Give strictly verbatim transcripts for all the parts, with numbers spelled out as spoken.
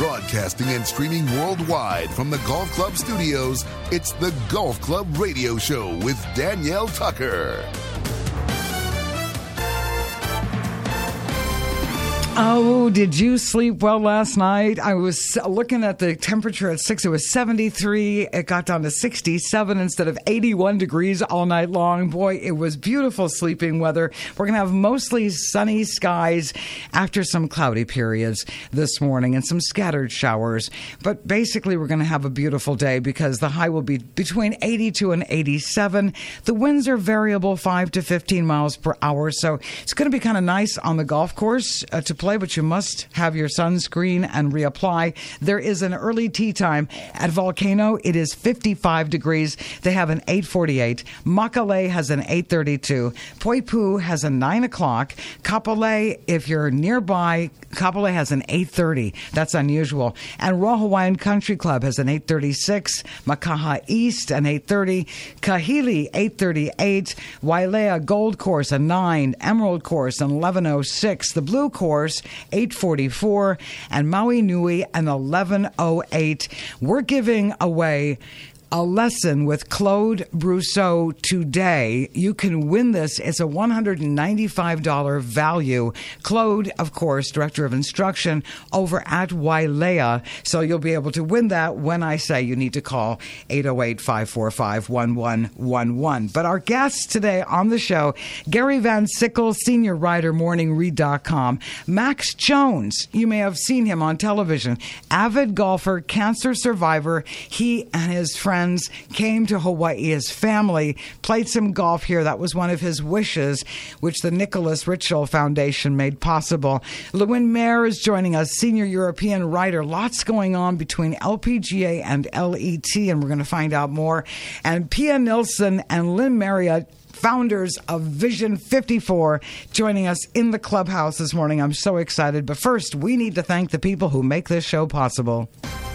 Broadcasting and streaming worldwide from the Golf Club studios, it's the Golf Club Radio Show with Danielle Tucker. Oh, did you sleep well last night? I was looking at the temperature at six. It was seventy-three. It got down to sixty-seven instead of eighty-one degrees all night long. Boy, it was beautiful sleeping weather. We're going to have mostly sunny skies after some cloudy periods this morning and some scattered showers. But basically, we're going to have a beautiful day because the high will be between eighty-two and eighty-seven. The winds are variable, five to fifteen miles per hour. So it's going to be kind of nice on the golf course uh, to play, but you must have your sunscreen and reapply. There is an early tee time at Volcano. It is fifty-five degrees. They have an eight forty-eight. Makale has an eight thirty-two. Poipu has a nine o'clock. Kapolei, if you're nearby, Kapolei has an eight thirty. That's unusual. And Royal Hawaiian Country Club has an eight thirty-six. Makaha East, an eight thirty. Kahili, eight thirty-eight. Wailea Gold Course, a nine. Emerald Course, an eleven oh six. The Blue Course, eight forty-four, and Maui Nui, an eleven oh eight. We're giving away a lesson with Claude Brousseau today. You can win this. It's a one hundred ninety-five dollars value. Claude, of course, Director of Instruction over at Wailea. So you'll be able to win that when I say you need to call eight oh eight, five four five, one one one one. But our guests today on the show, Gary Van Sickle, senior writer, morning read dot com. Max Jones, you may have seen him on television. Avid golfer, cancer survivor. He and his friends came to Hawaii. His family played some golf here. That was one of his wishes, which the Nicholas Ritchell Foundation made possible. Lewin Mayer is joining us, senior European writer. Lots going on between L P G A and L E T, and we're going to find out more. And Pia Nilsson and Lynn Marriott, founders of Vision fifty-four, joining us in the clubhouse this morning. I'm so excited. But first, we need to thank the people who make this show possible.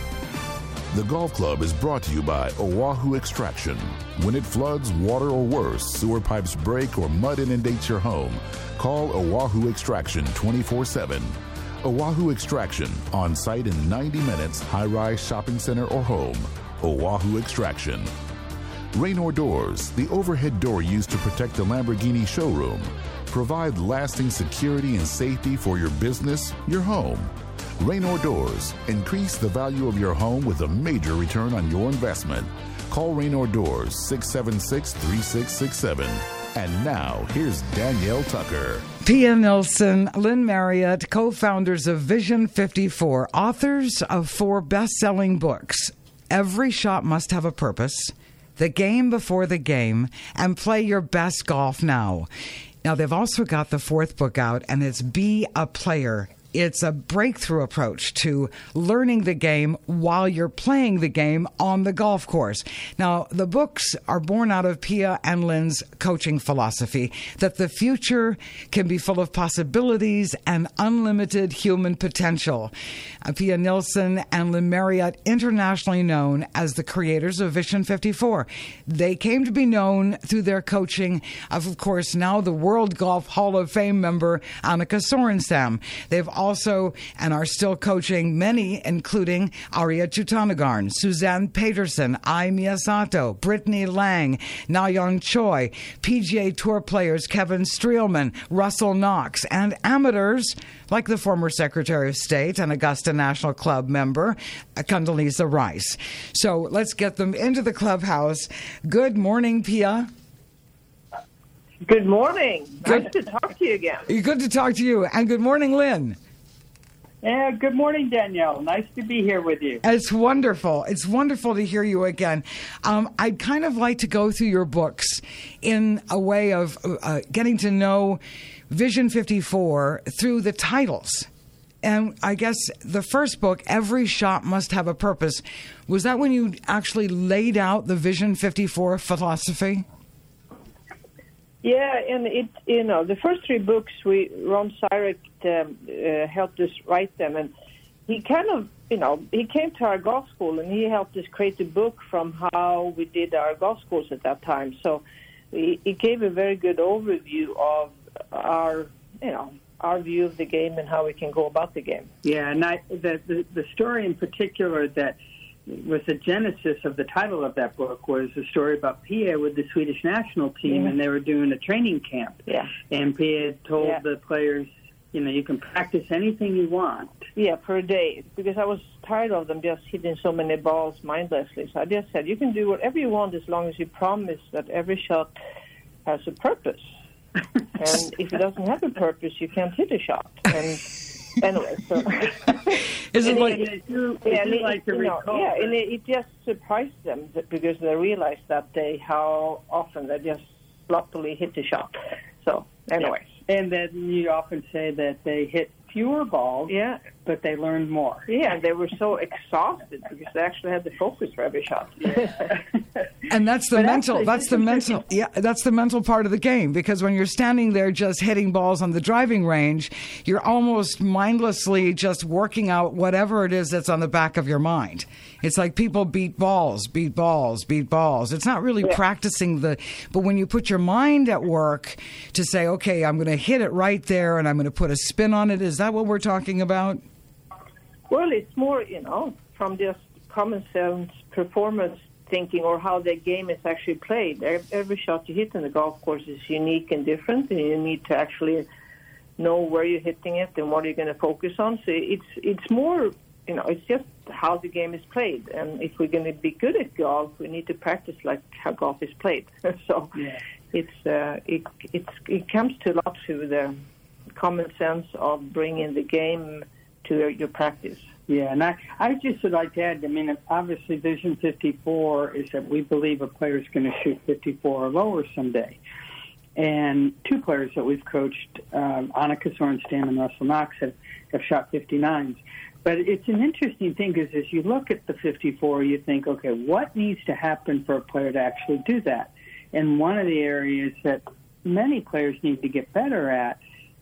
The Golf Club is brought to you by Oahu Extraction. When it floods, water, or worse, sewer pipes break, or mud inundates your home, call Oahu Extraction twenty-four seven. Oahu Extraction, on site in ninety minutes, high-rise shopping center or home. Oahu Extraction. Raynor Doors, the overhead door used to protect the Lamborghini showroom. Provide lasting security and safety for your business, your home. Raynor Doors. Increase the value of your home with a major return on your investment. Call Raynor Doors, six seven six, three six six seven. And now, here's Danielle Tucker. Pia Nilsson, Lynn Marriott, co-founders of Vision fifty-four, authors of four best-selling books. Every Shot Must Have a Purpose, The Game Before the Game, and Play Your Best Golf Now. Now, they've also got the fourth book out, and it's Be a Player. It's a breakthrough approach to learning the game while you're playing the game on the golf course. Now, the books are born out of Pia and Lynn's coaching philosophy that the future can be full of possibilities and unlimited human potential. Uh, Pia Nilsson and Lynn Marriott, internationally known as the creators of Vision fifty-four. They came to be known through their coaching of, of course, now the World Golf Hall of Fame member Annika Sorenstam. They've also and are still coaching many, including Arya Chutanagarn, Suzanne Peterson, Ai Miyasato, Brittany Lang, Na-Yeon Choi, P G A Tour players Kevin Streelman, Russell Knox, and amateurs like the former Secretary of State and Augusta National Club member, Condoleezza Rice. So let's get them into the clubhouse. Good morning, Pia. Good morning. Good. Nice to talk to you again. Good to talk to you. And good morning, Lynn. Yeah, good morning, Danielle. Nice to be here with you. It's wonderful. It's wonderful to hear you again. Um, I'd kind of like to go through your books in a way of uh, getting to know Vision fifty-four through the titles. And I guess the first book, Every Shot Must Have a Purpose, was that when you actually laid out the Vision fifty-four philosophy? Yeah, and it you know the first three books we Ron Syrek um, uh, helped us write them, and he kind of you know he came to our golf school and he helped us create a book from how we did our golf schools at that time. So he, he gave a very good overview of our you know our view of the game and how we can go about the game. Yeah, and I, the, the the story in particular that was the genesis of the title of that book was a story about Pia with the Swedish national team, Yeah. and they were doing a training camp. Yeah. And Pia had told Yeah. the players, you know, you can practice anything you want. Yeah, per day, because I was tired of them just hitting so many balls mindlessly. So I just said, you can do whatever you want as long as you promise that every shot has a purpose. And if it doesn't have a purpose, you can't hit a shot. And anyway, so Is it and like it, I do, yeah, I and do it, like to you know, recall yeah, that- and it, it just surprised them that, because they realized that day how often they just sloppily hit the shot. So anyway, And then you often say that they hit fewer balls, yeah, but they learned more. yeah, and they were so exhausted because they actually had the focus for every shot. And that's the But mental. actually, That's this the is mental. Yeah, that's the mental part of the game. Because when you're standing there just hitting balls on the driving range, you're almost mindlessly just working out whatever it is that's on the back of your mind. It's like people beat balls, beat balls, beat balls. It's not really Yeah. practicing the. But when you put your mind at work to say, okay, I'm going to hit it right there, and I'm going to put a spin on it. Is that what we're talking about? Well, it's more, you know, from just common sense performance thinking or how the game is actually played. Every shot you hit in the golf course is unique and different, and you need to actually know where you're hitting it and what you're going to focus on. So it's it's more, you know, it's just how the game is played. And if we're going to be good at golf, we need to practice like how golf is played. So Yeah. it's uh, it it's it comes to a lot to the common sense of bringing the game to your, your practice. Yeah, and I, I just would like to add, I mean, obviously Vision fifty-four is that we believe a player is going to shoot fifty-four or lower someday. And two players that we've coached, um, Annika Sorenstam and Russell Knox, have, have shot fifty-nines. But it's an interesting thing because as you look at the fifty-four, you think, okay, what needs to happen for a player to actually do that? And one of the areas that many players need to get better at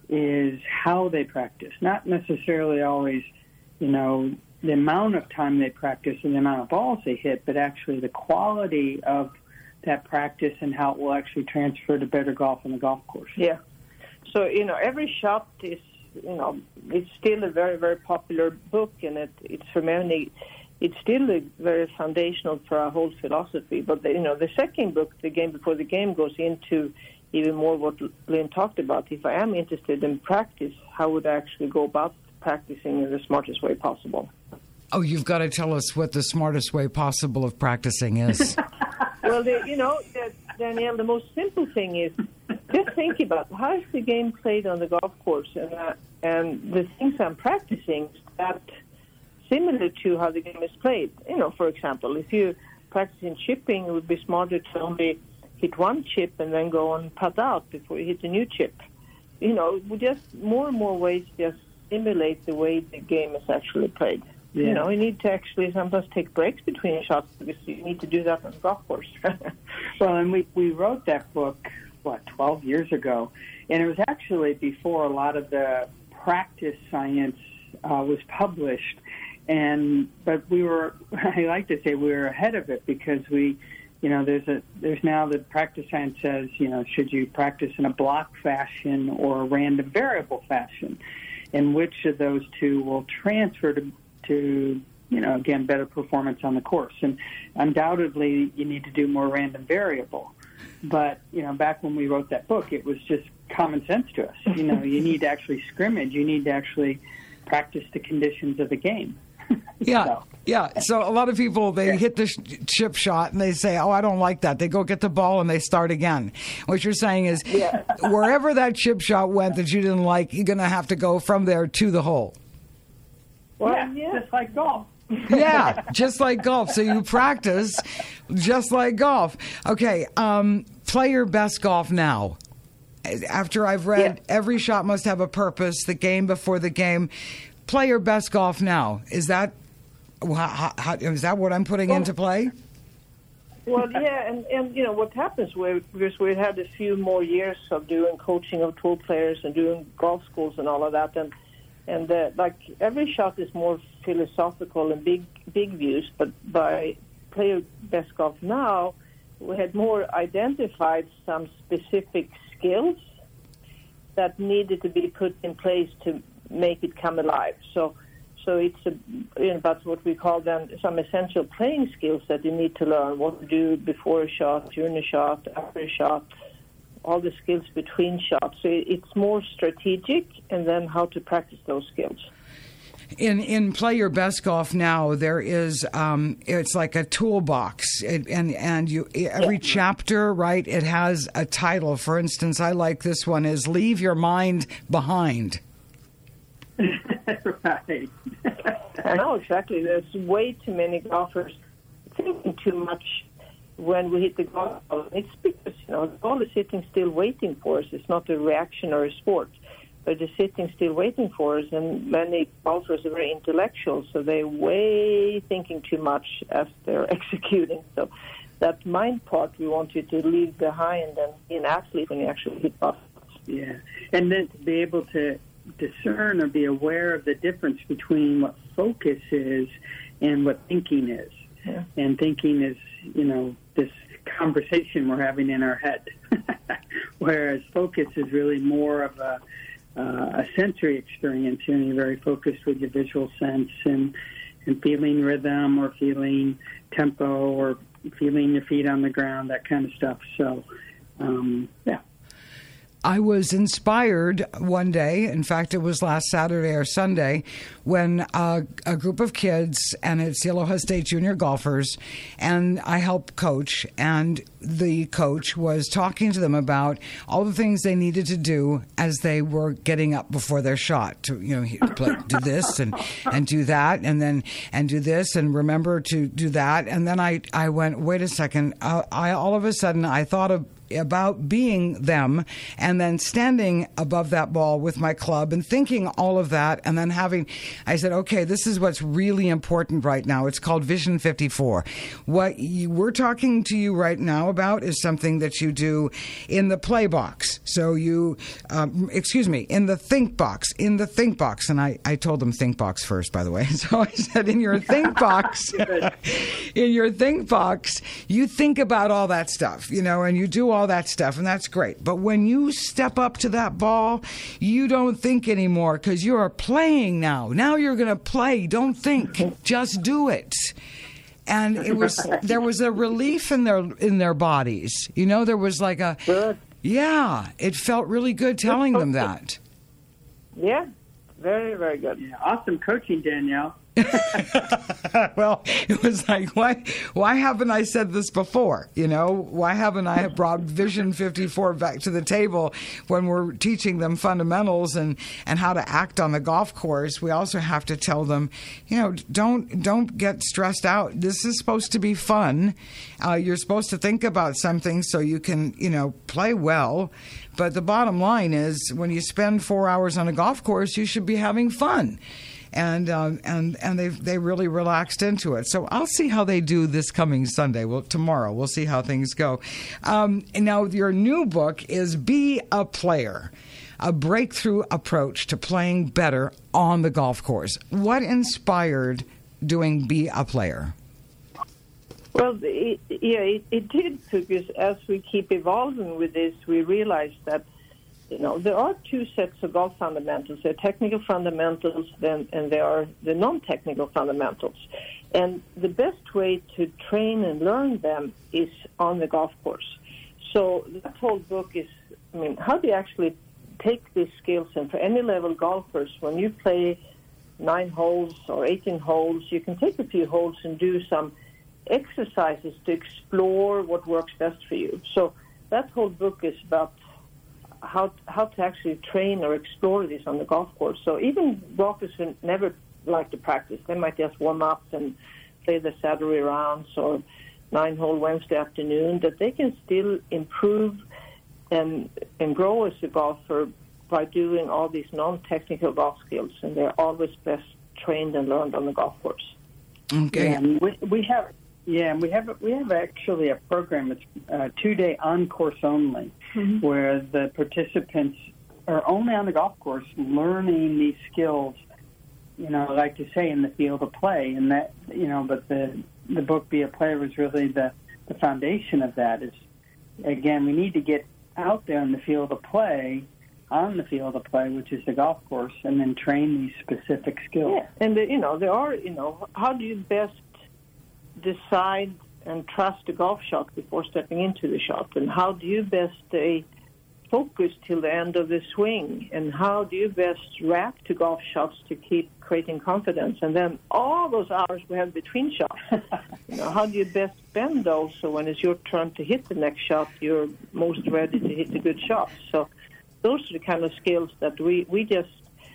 is how they practice, not necessarily always, you know, the amount of time they practice and the amount of balls they hit, but actually the quality of that practice and how it will actually transfer to better golf on the golf course. Yeah. So, you know, every shot is, you know, it's still a very, very popular book, and it, it's for many, it's still a very foundational for our whole philosophy. But, the, you know, the second book, The Game Before the Game, goes into even more what Lynn talked about. If I am interested in practice, how would I actually go about practicing in the smartest way possible? Oh, you've got to tell us what the smartest way possible of practicing is. Well, the, you know, the, Danielle, the most simple thing is just think about how is the game played on the golf course, and uh, and the things I'm practicing that similar to how the game is played. You know, for example, if you practice in chipping, it would be smarter to only hit one chip and then go and putt out before you hit a new chip. You know, we just more and more ways just simulate the way the game is actually played. Yeah. You know, you need to actually sometimes take breaks between shots because you need to do that on the golf course. Well, and we, we wrote that book, what, twelve years ago, and it was actually before a lot of the practice science uh, was published. And but we were, I like to say we were ahead of it because we, you know, there's a there's now the practice science says, you know, should you practice in a block fashion or a random variable fashion, and which of those two will transfer to to you know, again, better performance on the course. And undoubtedly, you need to do more random variable. But, you know, back when we wrote that book, it was just common sense to us. You know, you need to actually scrimmage. You need to actually practice the conditions of the game. Yeah, So. yeah. So a lot of people, they Yeah. hit the sh- chip shot and they say, oh, I don't like that. They go get the ball and they start again. What you're saying is Yeah. wherever that chip shot went that you didn't like, you're going to have to go from there to the hole. Well, yeah, yeah. just like golf. Yeah, just like golf. So you practice just like golf. Okay, um, play your best golf now. After I've read Yeah. Every Shot Must Have a Purpose, The Game Before the Game, play your best golf now. Is that how, how, is that what I'm putting Well, into play? Well, yeah, and, and you know what happens we because we had a few more years of doing coaching of tour players and doing golf schools and all of that, and and uh, like Every Shot is more philosophical and big big views, but by play your best golf now, we had more identified some specific skills that needed to be put in place to make it come alive. So, so it's a, you know, that's what we call then some essential playing skills that you need to learn: what to do before a shot, during a shot, after a shot, all the skills between shots. So it's more strategic, and then how to practice those skills. In in Play Your Best Golf Now, there is um, it's like a toolbox, it, and and you every chapter, right? It has a title. For instance, I like this one is "Leave Your Mind Behind." Right. I know exactly. There's way too many golfers thinking too much when we hit the golf ball. It's because you know the ball is sitting still waiting for us. It's not a reactionary sport. But they're sitting still waiting for us, and many golfers are very intellectual, so they're way thinking too much as they're executing. So that mind part we want you to leave behind and be an athlete when you actually hit balls. Yeah, and then to be able to discern or be aware of the difference between what focus is and what thinking is. Yeah. And thinking is, you know, this conversation we're having in our head, whereas focus is really more of a Uh, a sensory experience. You know, you're very focused with your visual sense and, and feeling rhythm or feeling tempo or feeling your feet on the ground, that kind of stuff. So, um, yeah. I was inspired one day, in fact, it was last Saturday or Sunday, when uh, a group of kids, and it's the Aloha State Junior golfers, and I help coach, and the coach was talking to them about all the things they needed to do as they were getting up before their shot. To, you know, play, do this and, and do that, and then and do this, and remember to do that. And then I, I went, wait a second, uh, I all of a sudden I thought of about being them and then standing above that ball with my club and thinking all of that, and then having, I said, okay, this is what's really important right now. It's called Vision fifty-four. What you, we're talking to you right now about is something that you do in the play box. So you, um, excuse me, in the think box, in the think box. And I, I told them think box first, by the way. So I said, in your think box, in your think box, you think about all that stuff, you know, and you do all all that stuff, and that's great. But when you step up to that ball, you don't think anymore because you're playing now. Now you're going to play. Don't think. Just do it. And it was there was a relief in their in their bodies. You know, there was like a Good. Yeah, it felt really good telling them that. Yeah, very, very good. Yeah, awesome coaching, Danielle. Well, it was like, why why haven't I said this before? You know, why haven't I brought Vision fifty-four back to the table when we're teaching them fundamentals and, and how to act on the golf course? We also have to tell them, you know, don't don't get stressed out. This is supposed to be fun. Uh, you're supposed to think about something so you can, you know, play well. But the bottom line is, when you spend four hours on a golf course, you should be having fun. And um, and and they they really relaxed into it. So I'll see how they do this coming Sunday. Well, tomorrow we'll see how things go. Um, and now your new book is Be a Player, a breakthrough approach to playing better on the golf course. What inspired doing Be a Player? Well, it, yeah, it, it did, because as we keep evolving with this, we realize that, you know, there are two sets of golf fundamentals. There are technical fundamentals, then, and there are the non-technical fundamentals. And the best way to train and learn them is on the golf course. So that whole book is, I mean, how do you actually take these skills? And for any level golfers, when you play nine holes or eighteen holes, you can take a few holes and do some exercises to explore what works best for you. So that whole book is about how how to actually train or explore this on the golf course. So even golfers who never like to practice, they might just warm up and play the Saturday rounds or nine-hole Wednesday afternoon, that they can still improve and and grow as a golfer by doing all these non-technical golf skills, and they're always best trained and learned on the golf course. Okay. Yeah, we, we have yeah we have we have actually a program. It's uh, two day on course only, mm-hmm. where the participants are only on the golf course learning these skills. You know, I like to say, in the field of play, and that, you know, but the the book Be a Player was really the the foundation of that. Is, again, we need to get out there in the field of play on the field of play, which is the golf course, and then train these specific skills. Yeah, and, the, you know, there are, you know, how do you best decide and trust a golf shot before stepping into the shot? And how do you best stay focused till the end of the swing? And how do you best react to golf shots to keep creating confidence? And then all those hours we have between shots, you know, how do you best spend those so when it's your turn to hit the next shot, you're most ready to hit a good shot? So those are the kind of skills that we, we just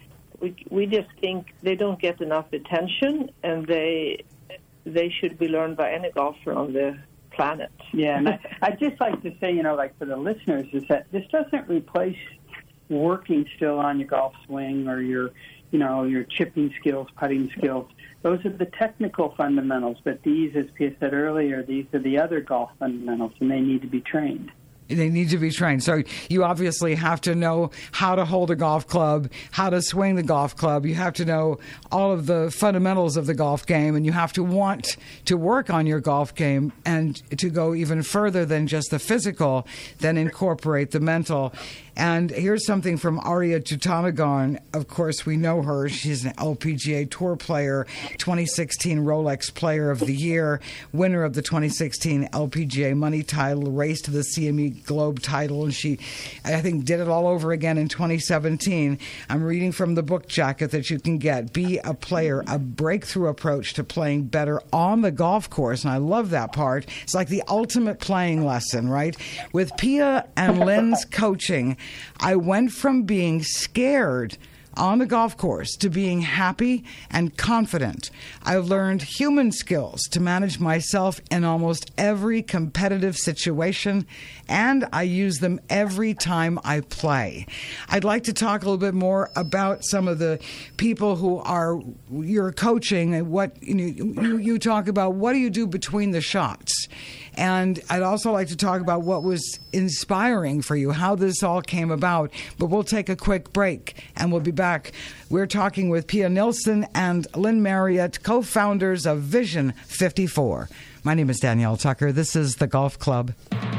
we we just think they don't get enough attention, and they they should be learned by any golfer on the planet. Yeah, and I, I'd just like to say, you know, like for the listeners, is that this doesn't replace working still on your golf swing or your, you know, your chipping skills, putting skills. Those are the technical fundamentals, but these, as Pia said earlier, these are the other golf fundamentals, and they need to be trained. They need to be trained. So you obviously have to know how to hold a golf club, how to swing the golf club. You have to know all of the fundamentals of the golf game, and you have to want to work on your golf game and to go even further than just the physical, then incorporate the mental. And here's something from Arya Jutanugarn. Of course, we know her. She's an L P G A Tour player, twenty sixteen Rolex Player of the Year, winner of the twenty sixteen L P G A Money title, race to the C M E Globe title, and she, I think, did it all over again in twenty seventeen. I'm reading from the book jacket that you can get, Be a Player, a breakthrough approach to playing better on the golf course. And I love that part. It's like the ultimate playing lesson, right? With Pia and Lynn's coaching, I went from being scared on the golf course to being happy and confident. I learned human skills to manage myself in almost every competitive situation, and I use them every time I play. I'd like to talk a little bit more about some of the people who are you're coaching and what you know, you, you talk about. What do you do between the shots? And I'd also like to talk about what was inspiring for you, how this all came about. But we'll take a quick break, and we'll be back. We're talking with Pia Nilsson and Lynn Marriott, co-founders of Vision fifty-four. My name is Danielle Tucker. This is The Golf Club.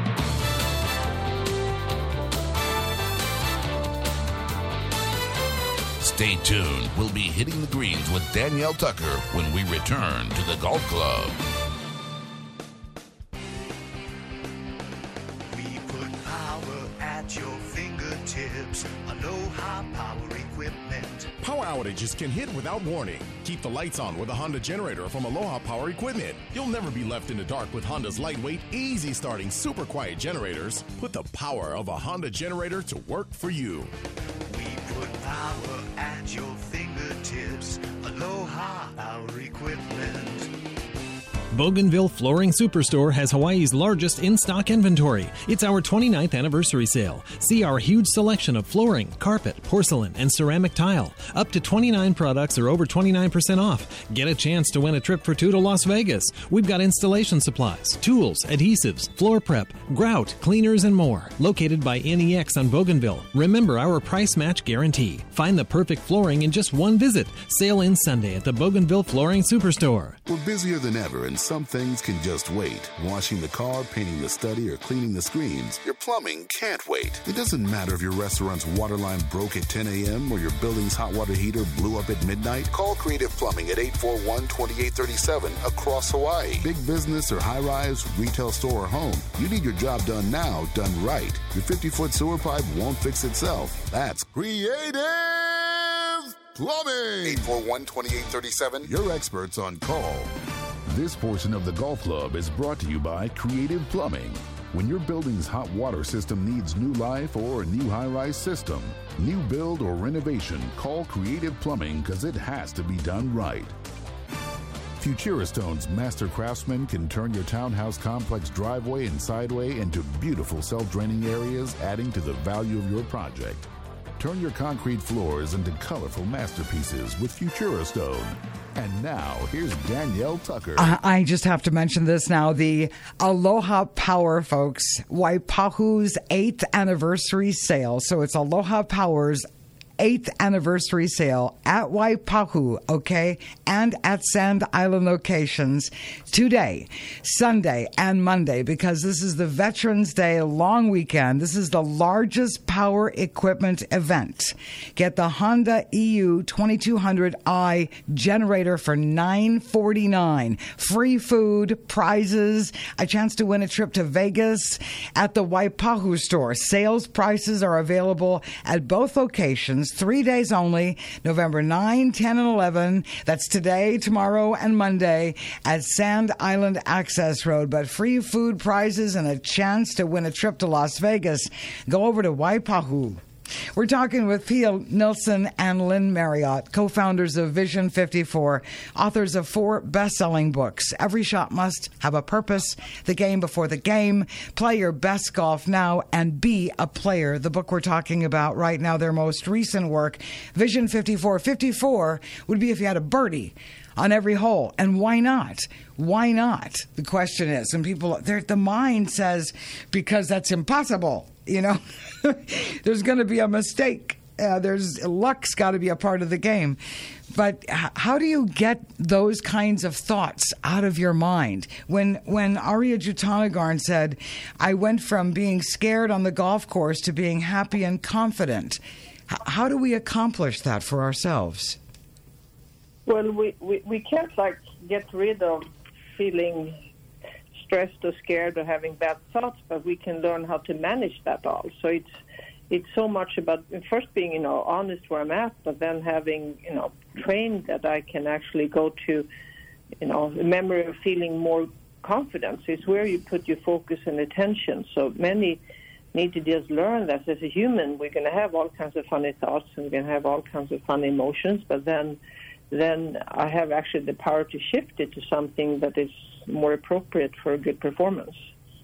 Stay tuned. We'll be hitting the greens with Danielle Tucker when we return to The Golf Club. Your fingertips, Aloha Power Equipment. Power outages can hit without warning. Keep the lights on with a Honda generator from Aloha Power Equipment. You'll never be left in the dark with Honda's lightweight, easy starting, super quiet generators. Put the power of a Honda generator to work for you. We put power at your fingertips, Aloha Power Equipment. Bougainville Flooring Superstore has Hawaii's largest in-stock inventory. It's our twenty-ninth anniversary sale. See our huge selection of flooring, carpet, porcelain, and ceramic tile. Up to twenty-nine products are over twenty-nine percent off. Get a chance to win a trip for two to Las Vegas. We've got installation supplies, tools, adhesives, floor prep, grout, cleaners, and more. Located by N E X on Bougainville. Remember our price match guarantee. Find the perfect flooring in just one visit. Sale ends Sunday at the Bougainville Flooring Superstore. We're busier than ever, and some things can just wait. Washing the car, painting the study, or cleaning the screens. Your plumbing can't wait. It doesn't matter if your restaurant's water line broke at ten a.m. or your building's hot water heater blew up at midnight. Call Creative Plumbing at eight four one, two eight three seven across Hawaii. Big business or high-rise, retail store or home. You need your job done now, done right. Your fifty-foot sewer pipe won't fix itself. That's Creative Plumbing. eight four one, two eight three seven. Your experts on call. This portion of the Golf Club is brought to you by Creative Plumbing. When your building's hot water system needs new life or a new high-rise system, new build or renovation, call Creative Plumbing because it has to be done right. Futuristone's master craftsmen can turn your townhouse complex driveway and sideway into beautiful self-draining areas, adding to the value of your project. Turn your concrete floors into colorful masterpieces with Futuristone. And now, here's Danielle Tucker. I, I just have to mention this now. The Aloha Power, folks, Waipahu's eighth anniversary sale. So it's Aloha Power's eighth anniversary sale at Waipahu, okay, and at Sand Island locations today, Sunday and Monday, because this is the Veterans Day long weekend. This is the largest power equipment event. Get the Honda E U twenty-two hundred i generator for nine forty-nine. Free food, prizes, a chance to win a trip to Vegas at the Waipahu store. Sales prices are available at both locations, three days only, November ninth, ten, and eleven. That's today, tomorrow, and Monday at Sand Island Access Road. But free food, prizes, and a chance to win a trip to Las Vegas. Go over to Waipahu. We're talking with Pia Nilsson and Lynn Marriott, co-founders of Vision fifty-four, authors of four best-selling books. Every shot must have a purpose, the game before the game, play your best golf now, and be a player. The book we're talking about right now, their most recent work, Vision fifty-four. fifty-four would be if you had a birdie on every hole. And why not? Why not? The question is, and people, the mind says, because that's impossible. You know, there's going to be a mistake. Uh, there's luck's got to be a part of the game. But h- how do you get those kinds of thoughts out of your mind? When when Arya Jutanugarn said, I went from being scared on the golf course to being happy and confident. H- how do we accomplish that for ourselves? Well, we, we, we can't, like, get rid of feeling stressed or scared or having bad thoughts, but we can learn how to manage that all. So it's it's so much about first being, you know, honest where I'm at, but then having, you know, trained that I can actually go to, you know, the memory of feeling more confidence is where you put your focus and attention. So many need to just learn that as a human, we're going to have all kinds of funny thoughts and we're going to have all kinds of funny emotions, but then then I have actually the power to shift it to something that is more appropriate for a good performance.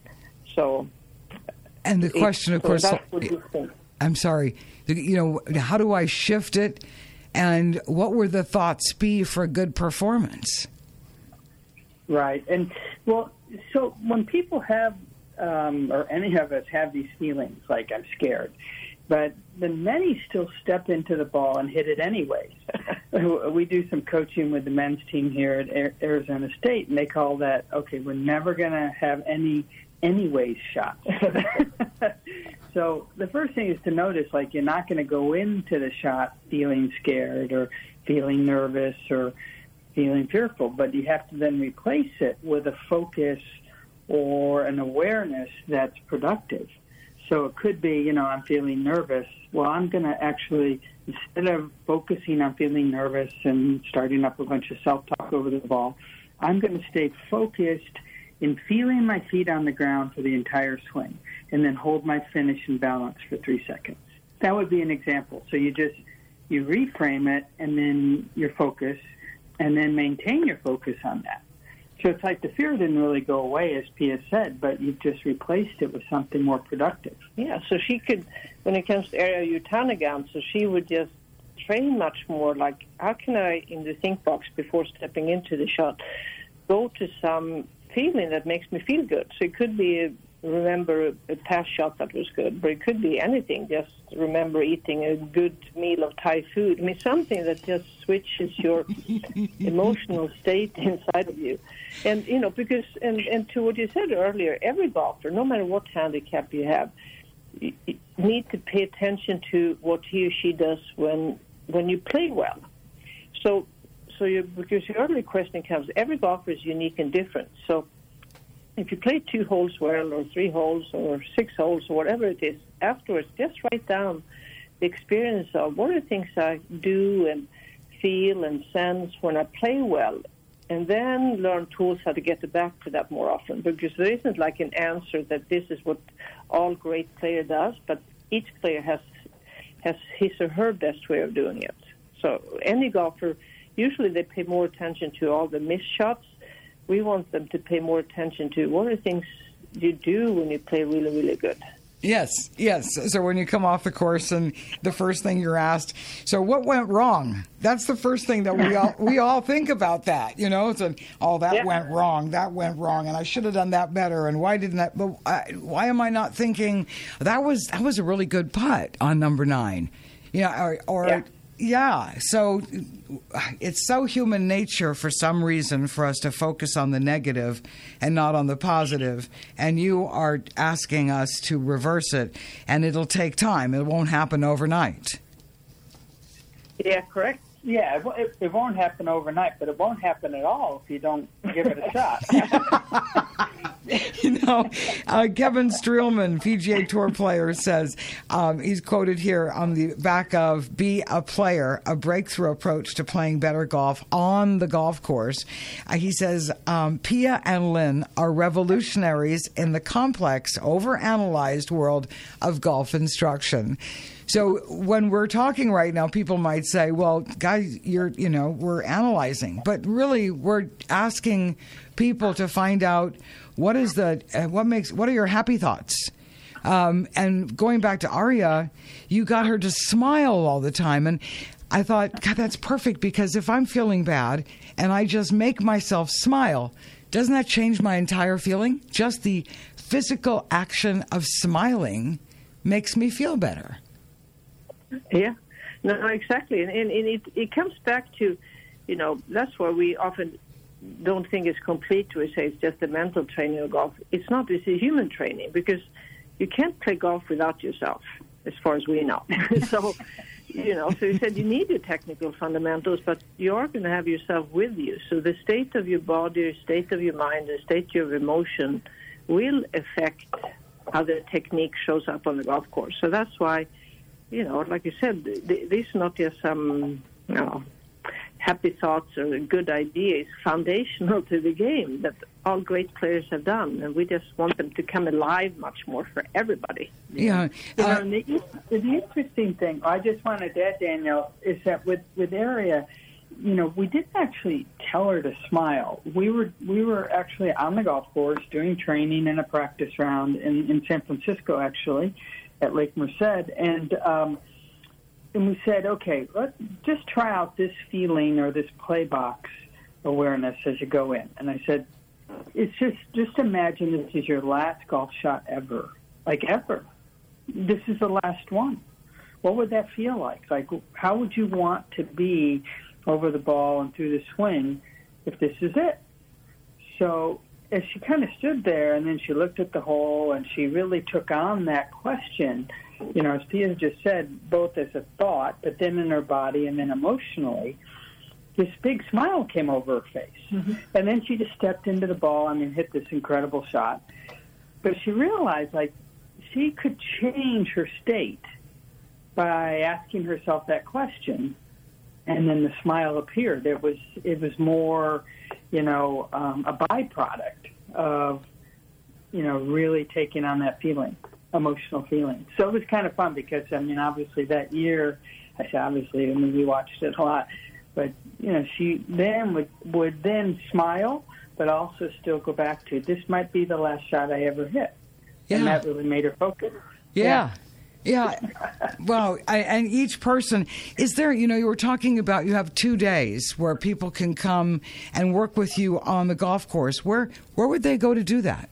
So, and the question, of so course, that's what you think. I'm sorry, you know, how do I shift it? And what would the thoughts be for a good performance? Right. And, well, so when people have, um, or any of us have these feelings, like I'm scared, but then many still step into the ball and hit it anyways. We do some coaching with the men's team here at Arizona State, and they call that, okay, we're never going to have any anyways shots. So the first thing is to notice, like, you're not going to go into the shot feeling scared or feeling nervous or feeling fearful, but you have to then replace it with a focus or an awareness that's productive. So it could be, you know, I'm feeling nervous. Well, I'm going to actually, instead of focusing on feeling nervous and starting up a bunch of self-talk over the ball, I'm going to stay focused in feeling my feet on the ground for the entire swing and then hold my finish and balance for three seconds. That would be an example. So you just, you reframe it and then your focus and then maintain your focus on that. So it's like the fear didn't really go away, as Pia said, but you've just replaced it with something more productive. Yeah, so she could, when it comes to Arya Jutanugarn, so she would just train much more, like, how can I, in the think box before stepping into the shot, go to some feeling that makes me feel good. So it could be, a, remember a, a past shot that was good, but it could be anything. Just remember eating a good meal of Thai food. I mean, something that just switches your emotional state inside of you. And, you know, because, and, and to what you said earlier, every golfer, no matter what handicap you have, you, you need to pay attention to what he or she does when when you play well. So, so you, because your earlier question comes, every golfer is unique and different. So if you play two holes well or three holes or six holes or whatever it is, afterwards just write down the experience of what are the things I do and feel and sense when I play well, and then learn tools how to get back to that more often, because there isn't like an answer that this is what all great player does, but each player has has his or her best way of doing it. So any golfer, usually they pay more attention to all the missed shots. We want them to pay more attention to what are the things you do when you play really, really good. Yes, yes. So when you come off the course and the first thing you're asked, so what went wrong? That's the first thing that we all we all think about that, you know. So, oh, that yeah. went wrong, that went wrong, and I should have done that better. And why didn't that? But I, why am I not thinking that was that was a really good putt on number nine? Yeah, or, or Yeah. yeah. So it's so human nature for some reason for us to focus on the negative and not on the positive. And you are asking us to reverse it, and it'll take time. It won't happen overnight. Yeah, correct. Yeah, it, it, it won't happen overnight, but it won't happen at all if you don't give it a shot. You know, uh, Kevin Streelman, P G A Tour player, says, um, he's quoted here on the back of Be a Player, a breakthrough approach to playing better golf on the golf course. Uh, he says, um, Pia and Lynn are revolutionaries in the complex, overanalyzed world of golf instruction. So when we're talking right now, people might say, well, guys, you're, you know, we're analyzing. But really, we're asking people to find out what is the, uh, what makes, what are your happy thoughts? Um, and going back to Aria, you got her to smile all the time. And I thought, God, that's perfect, because if I'm feeling bad and I just make myself smile, doesn't that change my entire feeling? Just the physical action of smiling makes me feel better. Yeah, no, exactly. And, and, and it, it comes back to, you know, that's why we often don't think it's complete. We say it's just a mental training of golf. It's not. It's a human training, because you can't play golf without yourself, as far as we know. So, you know, so you said you need your technical fundamentals, but you are going to have yourself with you. So the state of your body, the state of your mind, the state of your emotion will affect how the technique shows up on the golf course. So that's why, you know, like you said, th- these are not just some, you know, happy thoughts or good ideas, foundational to the game that all great players have done, and we just want them to come alive much more for everybody. Yeah. You Uh, know, the, the interesting thing, I just wanted to add, Danielle, is that with, with Aria, you know, we didn't actually tell her to smile. We were we were actually on the golf course doing training in a practice round in, in San Francisco, actually, at Lake Merced, and um, and we said, okay, let's just try out this feeling or this play box awareness as you go in. And I said, it's just just imagine this is your last golf shot ever, like ever. This is the last one. What would that feel like? Like, how would you want to be over the ball and through the swing if this is it? So as she kind of stood there, and then she looked at the hole, and she really took on that question, you know, as Pia just said, both as a thought, but then in her body and then emotionally, this big smile came over her face. Mm-hmm. And then she just stepped into the ball, I mean, hit this incredible shot. But she realized, like, she could change her state by asking herself that question, and then the smile appeared. It was, it was more, you know, um, a byproduct of, you know, really taking on that feeling, emotional feeling. So it was kind of fun because, I mean, obviously that year, I say obviously, I mean, we watched it a lot, but, you know, she then would, would then smile, but also still go back to, this might be the last shot I ever hit. Yeah. And that really made her focus. Yeah. Yeah. Well, I, and each person, is there, you know, you were talking about you have two days where people can come and work with you on the golf course. Where where would they go to do that?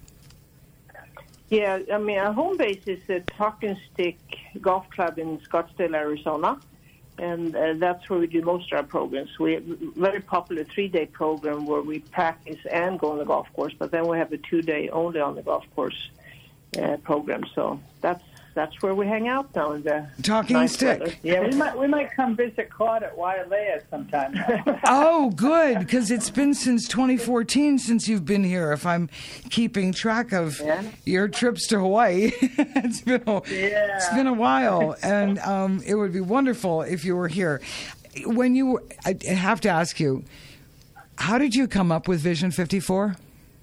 Yeah, I mean, our home base is the Talking Stick Golf Club in Scottsdale, Arizona, and uh, that's where we do most of our programs. We have a very popular three-day program where we practice and go on the golf course, but then we have a two-day only on the golf course uh, program. So that's that's where we hang out now in the Talking nice Stick. weather. Yeah, we might we might come visit Claude at Wailea sometime. Oh, good, because it's been since twenty fourteen since you've been here, if I'm keeping track of Yeah. your trips to Hawaii. it's been a, Yeah. it's been a while, and um, it would be wonderful if you were here. When you, I have to ask you, how did you come up with Vision fifty-four?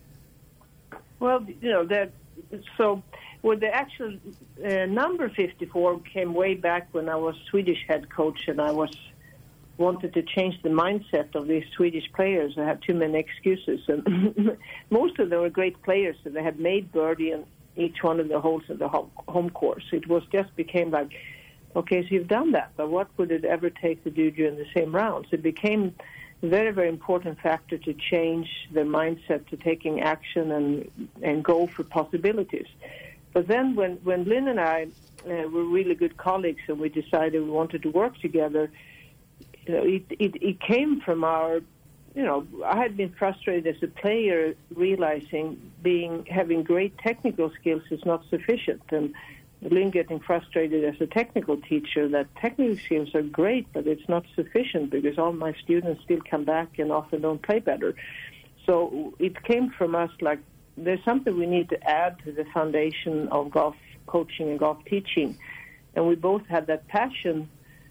Well, you know, that so well, the actual uh, number fifty-four came way back when I was Swedish head coach, and I was wanted to change the mindset of these Swedish players. I had too many excuses, and most of them were great players, so they had made birdie in each one of the holes of the home, home course. It was just became like, okay, so you've done that, but what would it ever take to do during the same rounds? It became a very, very important factor to change the mindset to taking action and and go for possibilities. But then when, when Lynn and I uh, were really good colleagues and we decided we wanted to work together, you know, it, it, it came from our, you know, I had been frustrated as a player realizing being having great technical skills is not sufficient. And Lynn getting frustrated as a technical teacher that technical skills are great, but it's not sufficient because all my students still come back and often don't play better. So it came from us like, there's something we need to add to the foundation of golf coaching and golf teaching. And we both had that passion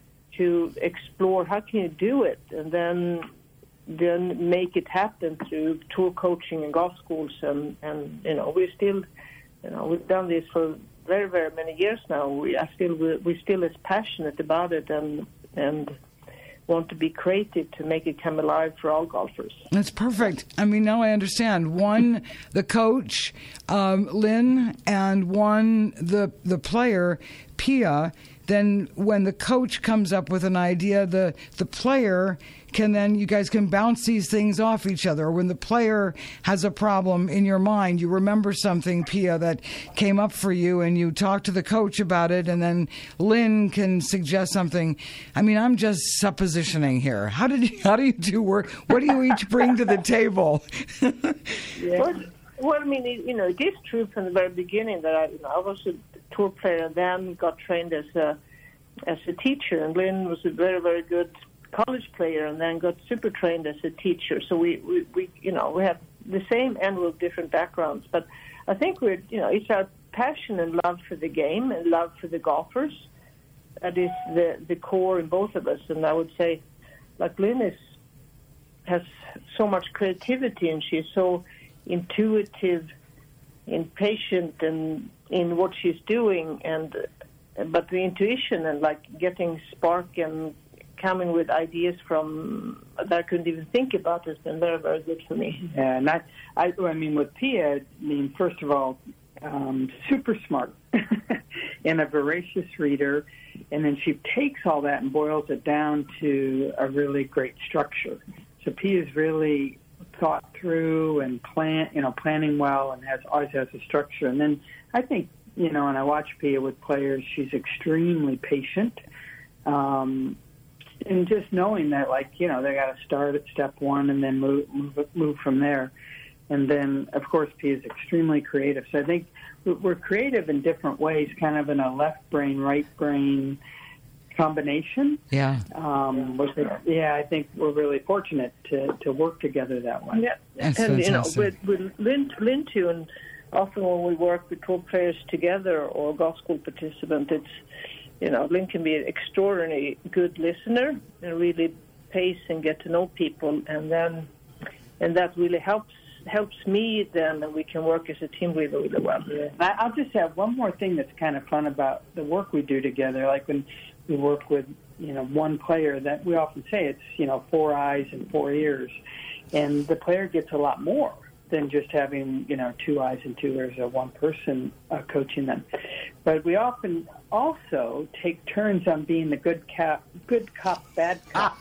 to explore how can you do it, and then then make it happen through tour coaching and golf schools. And, and you know, we're still, you know, we've done this for very, very many years now. We are still, we're, we're still as passionate about it and and want to be creative to make it come alive for all golfers. That's perfect. I mean, now I understand. One, the coach, um, Lynn, and one, the the player, Pia. Then when the coach comes up with an idea, the, the player can then, you guys can bounce these things off each other. When the player has a problem in your mind, you remember something, Pia, that came up for you, and you talk to the coach about it, and then Lynn can suggest something. I mean, I'm just suppositioning here. How did you, how do you do work? What do you each bring to the table? Yeah. Well, well, I mean, it, you know, it is true from the very beginning that I, you know, I was a tour player and then got trained as a as a teacher, and Lynn was a very, very good college player and then got super trained as a teacher. So we, we, we you know, we have the same and with different backgrounds. But I think we're, you know, it's our passion and love for the game and love for the golfers that is the, the core in both of us. And I would say, like, Lynn is, has so much creativity and she's so intuitive and patient and in what she's doing, and but the intuition and like getting spark and coming with ideas from that I couldn't even think about has been very, very good for me. Yeah, and I, I, I mean, with Pia, I mean, first of all, um, super smart and a voracious reader, and then she takes all that and boils it down to a really great structure. So Pia's really thought through and plan, you know, planning well, and has always has a structure. And then I think, you know, when I watch Pia with players, she's extremely patient. Um, and just knowing that, like, you know, they got to start at step one and then move, move move from there. And then, of course, Pia is extremely creative. So I think we're creative in different ways, kind of in a left brain, right brain combination. Yeah. Um, which, yeah, I think we're really fortunate to, to work together that way. Yeah. That's and, fantastic. you know, with, with Lynn, Lynn too, and often when we work with tour players together or golf school participant, it's, you know, Lynn can be an extraordinarily good listener and really pace and get to know people, and then, and that really helps helps me then, and we can work as a team really, really well. Yeah. I, I'll just have one more thing that's kind of fun about the work we do together. Like when we work with, you know, one player, that we often say it's, you know, four eyes and four ears, and the player gets a lot more than just having, you know, two eyes and two ears or one person uh, coaching them. But we often also take turns on being the good cop, good cop, bad cop.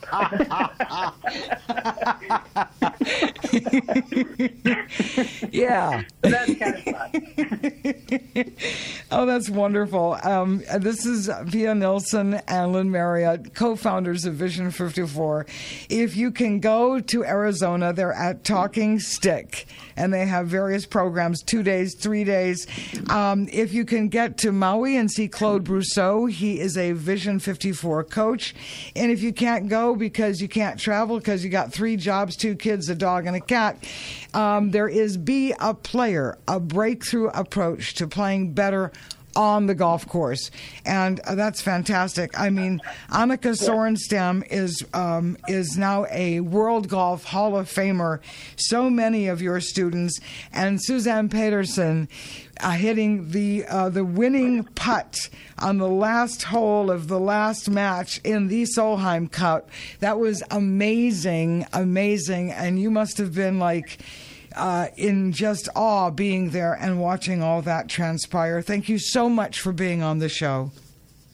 Yeah. So that's kind of fun. Oh, that's wonderful. Um, this is Pia Nilsson and Lynn Marriott, co-founders of Vision fifty-four. If you can go to Arizona, they're at Talking Stick, and they have various programs, two days, three days. Um, if you can get to Maui and see Claude Brousseau, he is a Vision fifty-four coach. And if you can't go because you can't travel because you got three jobs, two kids, a dog, and a cat, um, there is Be a Player, a breakthrough approach to playing better on the golf course. And uh, that's fantastic. I mean, Annika Sorenstam is um, is now a World Golf Hall of Famer. So many of your students. And Suzanne Peterson uh, hitting the uh, the winning putt on the last hole of the last match in the Solheim Cup. That was amazing, amazing. And you must have been like... Uh, in just awe being there and watching all that transpire. Thank you so much for being on the show.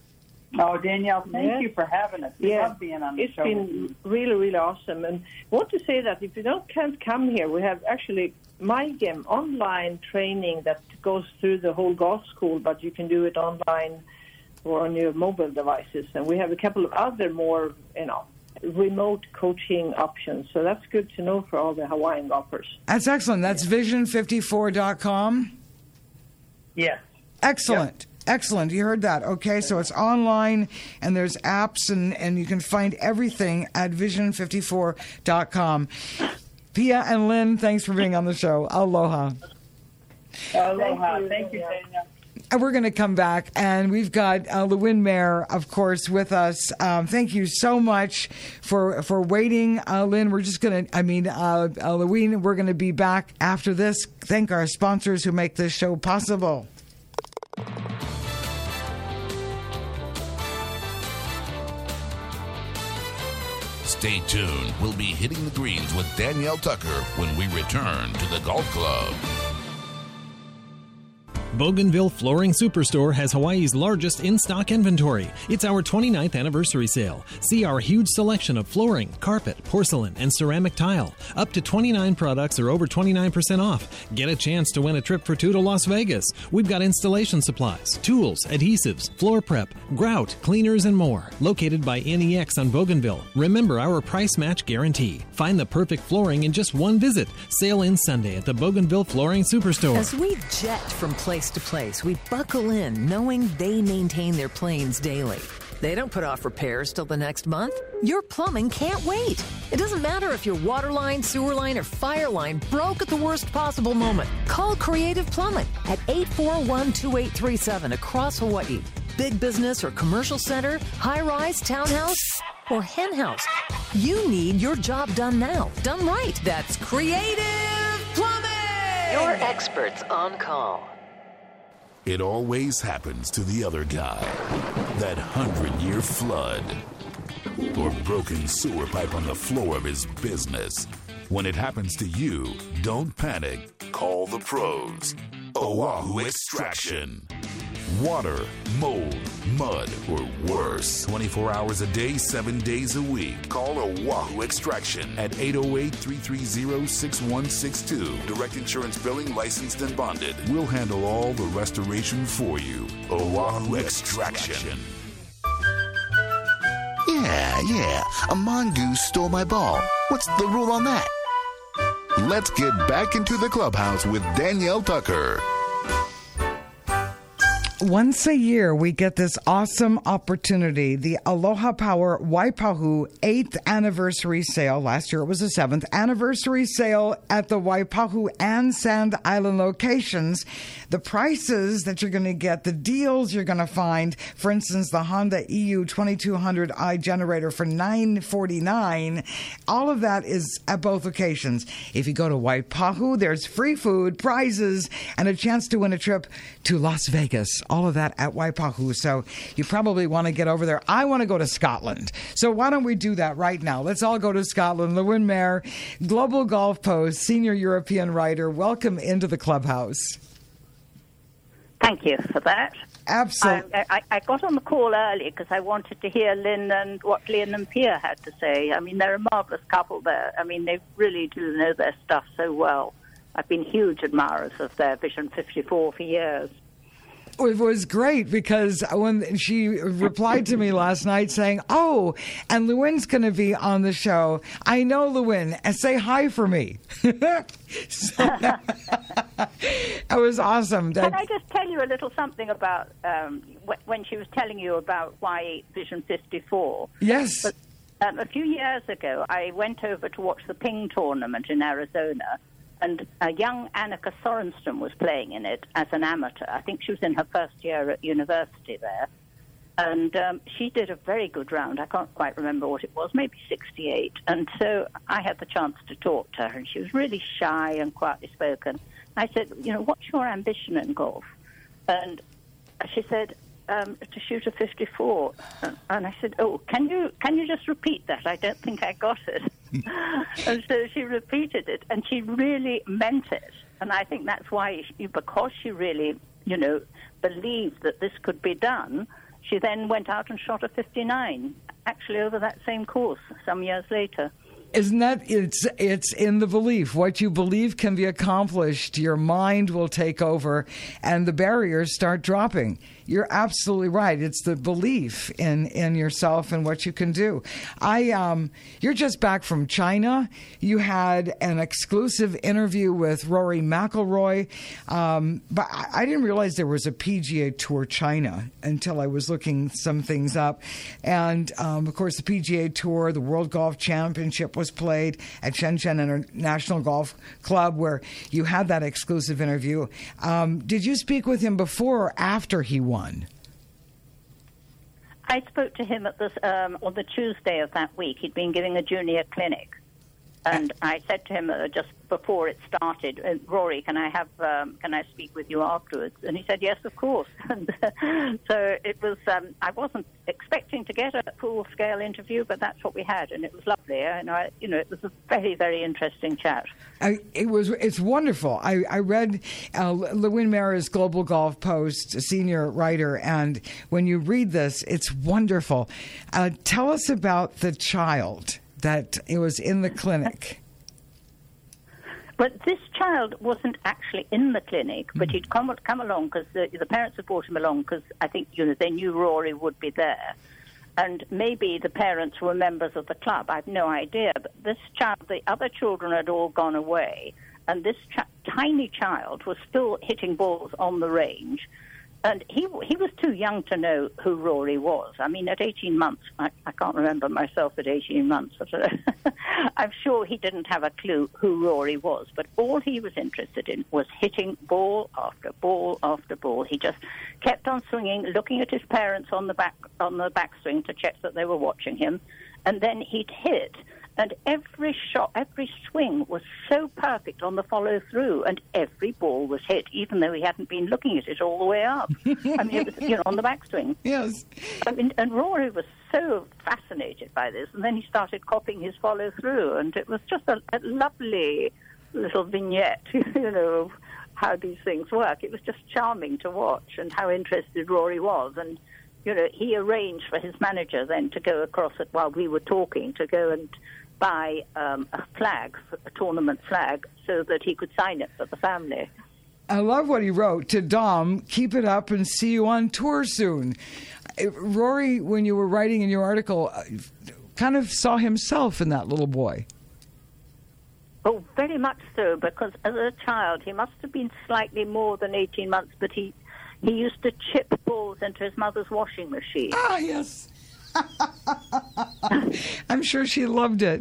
Oh, Danielle, thank Yes. you for having us. We Yeah. love being on the It's show. been really, really awesome. And I want to say that if you don't can't come here, we have actually MyGame online training that goes through the whole golf school, but you can do it online or on your mobile devices. And we have a couple of other more, you know, remote coaching options. So that's good to know for all the Hawaiian golfers. That's excellent. That's vision fifty-four dot com. Yes. Excellent. Excellent. You heard that. Okay, so it's online and there's apps and, and you can find everything at vision fifty-four dot com. Pia and Lynn, thanks for being on the show. Aloha. Aloha. Thank you, Thank you, Danielle. Danielle. And we're going to come back, and we've got uh, Lewin Mayer, of course, with us. Um, thank you so much for for waiting, uh, Lynn. We're just going to, I mean, uh, uh, Lewin, we're going to be back after this. Thank our sponsors who make this show possible. Stay tuned. We'll be hitting the greens with Danielle Tucker when we return to the Golf Club. Bougainville Flooring Superstore has Hawaii's largest in-stock inventory. It's our twenty-ninth anniversary sale. See our huge selection of flooring, carpet, porcelain, and ceramic tile. Up to twenty-nine products are over twenty-nine percent off. Get a chance to win a trip for two to Las Vegas. We've got installation supplies, tools, adhesives, floor prep, grout, cleaners, and more. Located by N E X on Bougainville. Remember our price match guarantee. Find the perfect flooring in just one visit. Sale ends Sunday at the Bougainville Flooring Superstore. As we jet from place to place, we buckle in knowing they maintain their planes daily. They don't put off repairs till the next month. Your plumbing can't wait. It doesn't matter if your water line, sewer line, or fire line broke at the worst possible moment. Call Creative Plumbing at eight four one, two eight three seven across Hawaii. Big business or commercial center, high-rise, townhouse, or hen house. You need your job done now. Done right. That's Creative Plumbing. Your experts on call. It always happens to the other guy. That hundred-year flood. Or broken sewer pipe on the floor of his business. When it happens to you, don't panic. Call the pros. Oahu Extraction. Water, mold, mud, or worse. twenty-four hours a day, seven days a week. Call Oahu Extraction at eight oh eight, three three zero, six one six two. Direct insurance billing, licensed and bonded. We'll handle all the restoration for you. Oahu Extraction. Yeah, yeah. A mongoose stole my ball. What's the rule on that? Let's get back into the clubhouse with Danielle Tucker. Once a year, we get this awesome opportunity, the Aloha Power Waipahu eighth anniversary sale. Last year it was the seventh anniversary sale at the Waipahu and Sand Island locations. The prices that you're going to get, the deals you're going to find, for instance, the Honda E U twenty-two hundred i generator for nine forty-nine. All of that is at both locations. If you go to Waipahu, there's free food, prizes, and a chance to win a trip to Las Vegas. All of that at Waipahu. So you probably want to get over there. I want to go to Scotland. So why don't we do that right now? Let's all go to Scotland. Lewin Mayer, Global Golf Post, senior European writer. Welcome into the clubhouse. Thank you for that. Absolutely. I, I, I got on the call early because I wanted to hear Lynn and what Lynn and Pia had to say. I mean, they're a marvelous couple there. I mean, they really do know their stuff so well. I've been huge admirers of their Vision fifty-four for years. It was great because when she replied to me last night saying, oh, and Lewin's going to be on the show. I know Lewin, and say hi for me. So, that was awesome. Can I just tell you a little something about um, wh- when she was telling you about why Vision fifty-four? Yes. But, um, a few years ago, I went over to watch the Ping tournament in Arizona. And a young Annika Sorenstam was playing in it as an amateur. I think she was in her first year at university there. And um, she did a very good round. I can't quite remember what it was, maybe sixty-eight. And so I had the chance to talk to her, and she was really shy and quietly spoken. I said, you know, what's your ambition in golf? And she said, um, to shoot a fifty-four. And I said, oh, can you can you just repeat that? I don't think I got it. And so she repeated it, and she really meant it. And I think that's why, she, because she really, you know, believed that this could be done, she then went out and shot a fifty-nine, actually over that same course some years later. Isn't that, it's it's in the belief. What you believe can be accomplished, your mind will take over and the barriers start dropping. You're absolutely right. It's the belief in, in yourself and what you can do. I um, you're just back from China. You had an exclusive interview with Rory McIlroy, um, but I, I didn't realize there was a P G A Tour China until I was looking some things up. And um, of course, the P G A Tour, the World Golf Championship was played at Shenzhen International Golf Club, where you had that exclusive interview. Um, did you speak with him before or after he won? I spoke to him at this, um, on the Tuesday of that week. He'd been giving a junior clinic. And I said to him uh, just before it started, uh, Rory, can I have, um, can I speak with you afterwards? And he said, yes, of course. And uh, so it was, um, I wasn't expecting to get a full-scale interview, but that's what we had, and it was lovely. And I, you know, it was a very, very interesting chat. I, it was, it's wonderful. I, I read uh, Lewin Mara's Global Golf Post, a senior writer, and when you read this, it's wonderful. Uh, tell us about the child that it was in the clinic. But this child wasn't actually in the clinic, but he'd come come along because the, the parents had brought him along because I think, you know, they knew Rory would be there. And maybe the parents were members of the club. I have no idea. But this child, the other children had all gone away, and this ch- tiny child was still hitting balls on the range. And he he was too young to know who Rory was. I mean, at eighteen months, I, I can't remember myself at eighteen months. I'm sure he didn't have a clue who Rory was. But all he was interested in was hitting ball after ball after ball. He just kept on swinging, looking at his parents on the back on the backswing to check that they were watching him, and then he'd hit. And every shot, every swing was so perfect on the follow-through, and every ball was hit, even though he hadn't been looking at it all the way up. I mean, it was, you know, on the backswing. Yes. I mean, and Rory was so fascinated by this, and then he started copying his follow-through, and it was just a, a lovely little vignette, you know, of how these things work. It was just charming to watch, and how interested Rory was, and you know, he arranged for his manager then to go across it while we were talking, to go and buy um, a flag, a tournament flag, so that he could sign it for the family. I love what he wrote to Dom. Keep it up and see you on tour soon. Rory, when you were writing in your article, kind of saw himself in that little boy. Oh, very much so, because as a child, he must have been slightly more than eighteen months, but he, he used to chip balls into his mother's washing machine. Ah, yes. I'm sure she loved it.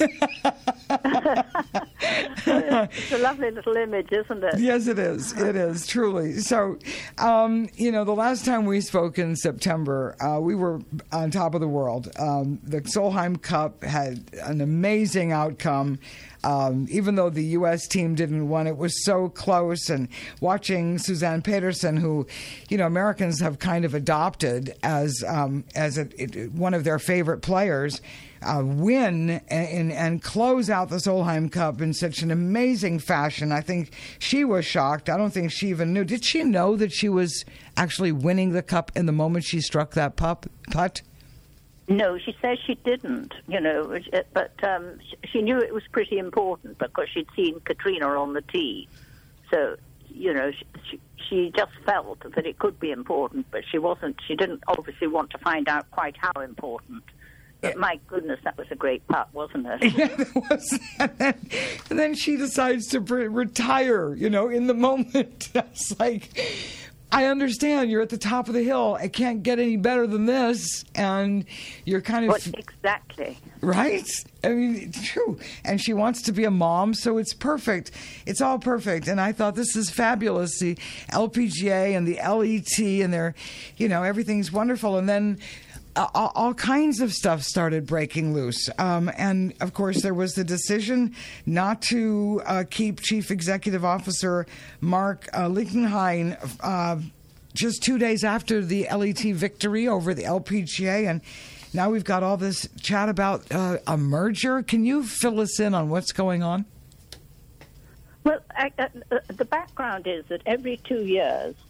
It's a lovely little image, isn't it? Yes, it is. It is, truly. So, um, you know, the last time we spoke in September, uh, we were on top of the world. Um, the Solheim Cup had an amazing outcome. Um, even though the U S team didn't win, it was so close. And watching Suzanne Pedersen, who, you know, Americans have kind of adopted as um, as a, it, one of their favorite players, uh, win and, and close out the Solheim Cup in such an amazing fashion. I think she was shocked. I don't think she even knew. Did she know that she was actually winning the cup in the moment she struck that pup, putt? No, she says she didn't, you know, but um, she knew it was pretty important because she'd seen Katrina on the tee. So, you know, she, she just felt that it could be important, but she wasn't, she didn't obviously want to find out quite how important. But my goodness, that was a great putt, wasn't it? Yeah, it was. And then, and then she decides to re- retire, you know, in the moment. It's like, I understand you're at the top of the hill. I can't get any better than this. And you're kind of... Well, exactly. Right? I mean, it's true. And she wants to be a mom, so it's perfect. It's all perfect. And I thought, this is fabulous. The L P G A and the L E T, and they're, you know, everything's wonderful. And then all, all kinds of stuff started breaking loose. Um, and, of course, there was the decision not to uh, keep Chief Executive Officer Mark uh, Lichtenstein uh, just two days after the L E T victory over the L P G A. And now we've got all this chat about uh, a merger. Can you fill us in on what's going on? Well, I, uh, the background is that every two years,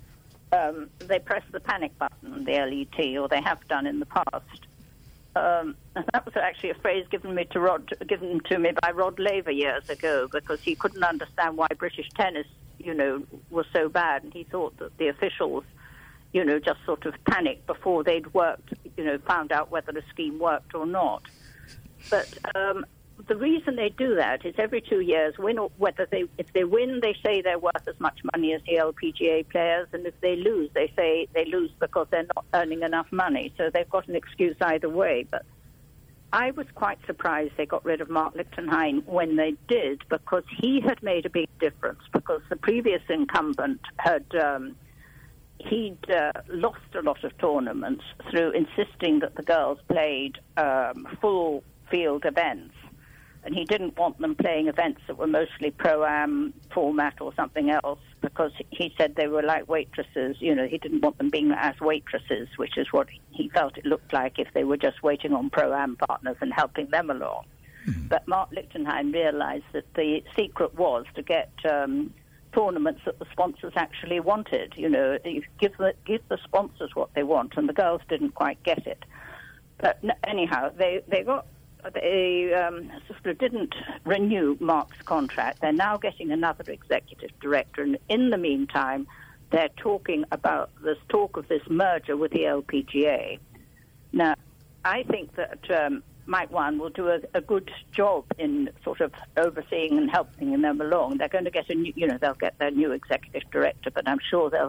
um, they press the panic button, the L E T, or they have done in the past. Um, and that was actually a phrase given me to Rod, given to me by Rod Laver years ago, because he couldn't understand why British tennis, you know, was so bad, and he thought that the officials, you know, just sort of panicked before they'd worked, you know, found out whether the scheme worked or not. But um, the reason they do that is every two years, win or whether they, if they win, they say they're worth as much money as the L P G A players, and if they lose, they say they lose because they're not earning enough money. So they've got an excuse either way. But I was quite surprised they got rid of Mark Lichtenheim when they did, because he had made a big difference, because the previous incumbent had... Um, He'd uh, lost a lot of tournaments through insisting that the girls played um, full field events, and he didn't want them playing events that were mostly pro-am format or something else, because he said they were like waitresses. You know, he didn't want them being as waitresses, which is what he felt it looked like if they were just waiting on pro-am partners and helping them along. Mm-hmm. But Mark Lichtenheim realized that the secret was to get... Um, tournaments that the sponsors actually wanted. You know, you give the, give the sponsors what they want, and the girls didn't quite get it. But n- anyhow, they, they got they um, sort of didn't renew Mark's contract. They're now getting another executive director, and in the meantime, they're talking about this talk of this merger with the L P G A. Now, I think that um, Mike Wan will do a, a good job in sort of overseeing and helping them along. They're going to get a new, you know, they'll get their new executive director, but I'm sure they'll.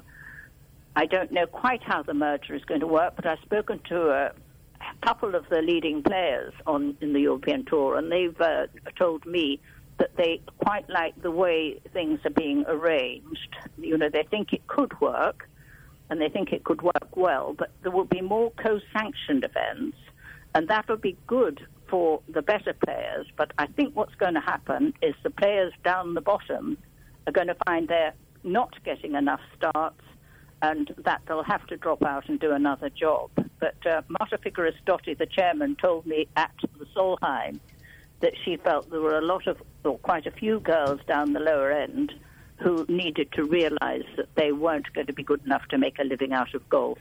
I don't know quite how the merger is going to work, but I've spoken to a couple of the leading players on in the European Tour, and they've uh, told me that they quite like the way things are being arranged. You know, they think it could work, and they think it could work well, but there will be more co-sanctioned events. And that will be good for the better players. But I think what's going to happen is the players down the bottom are going to find they're not getting enough starts, and that they'll have to drop out and do another job. But uh, Marta Figueres-Dotti, the chairman, told me at the Solheim that she felt there were a lot of, or quite a few girls down the lower end who needed to realize that they weren't going to be good enough to make a living out of golf.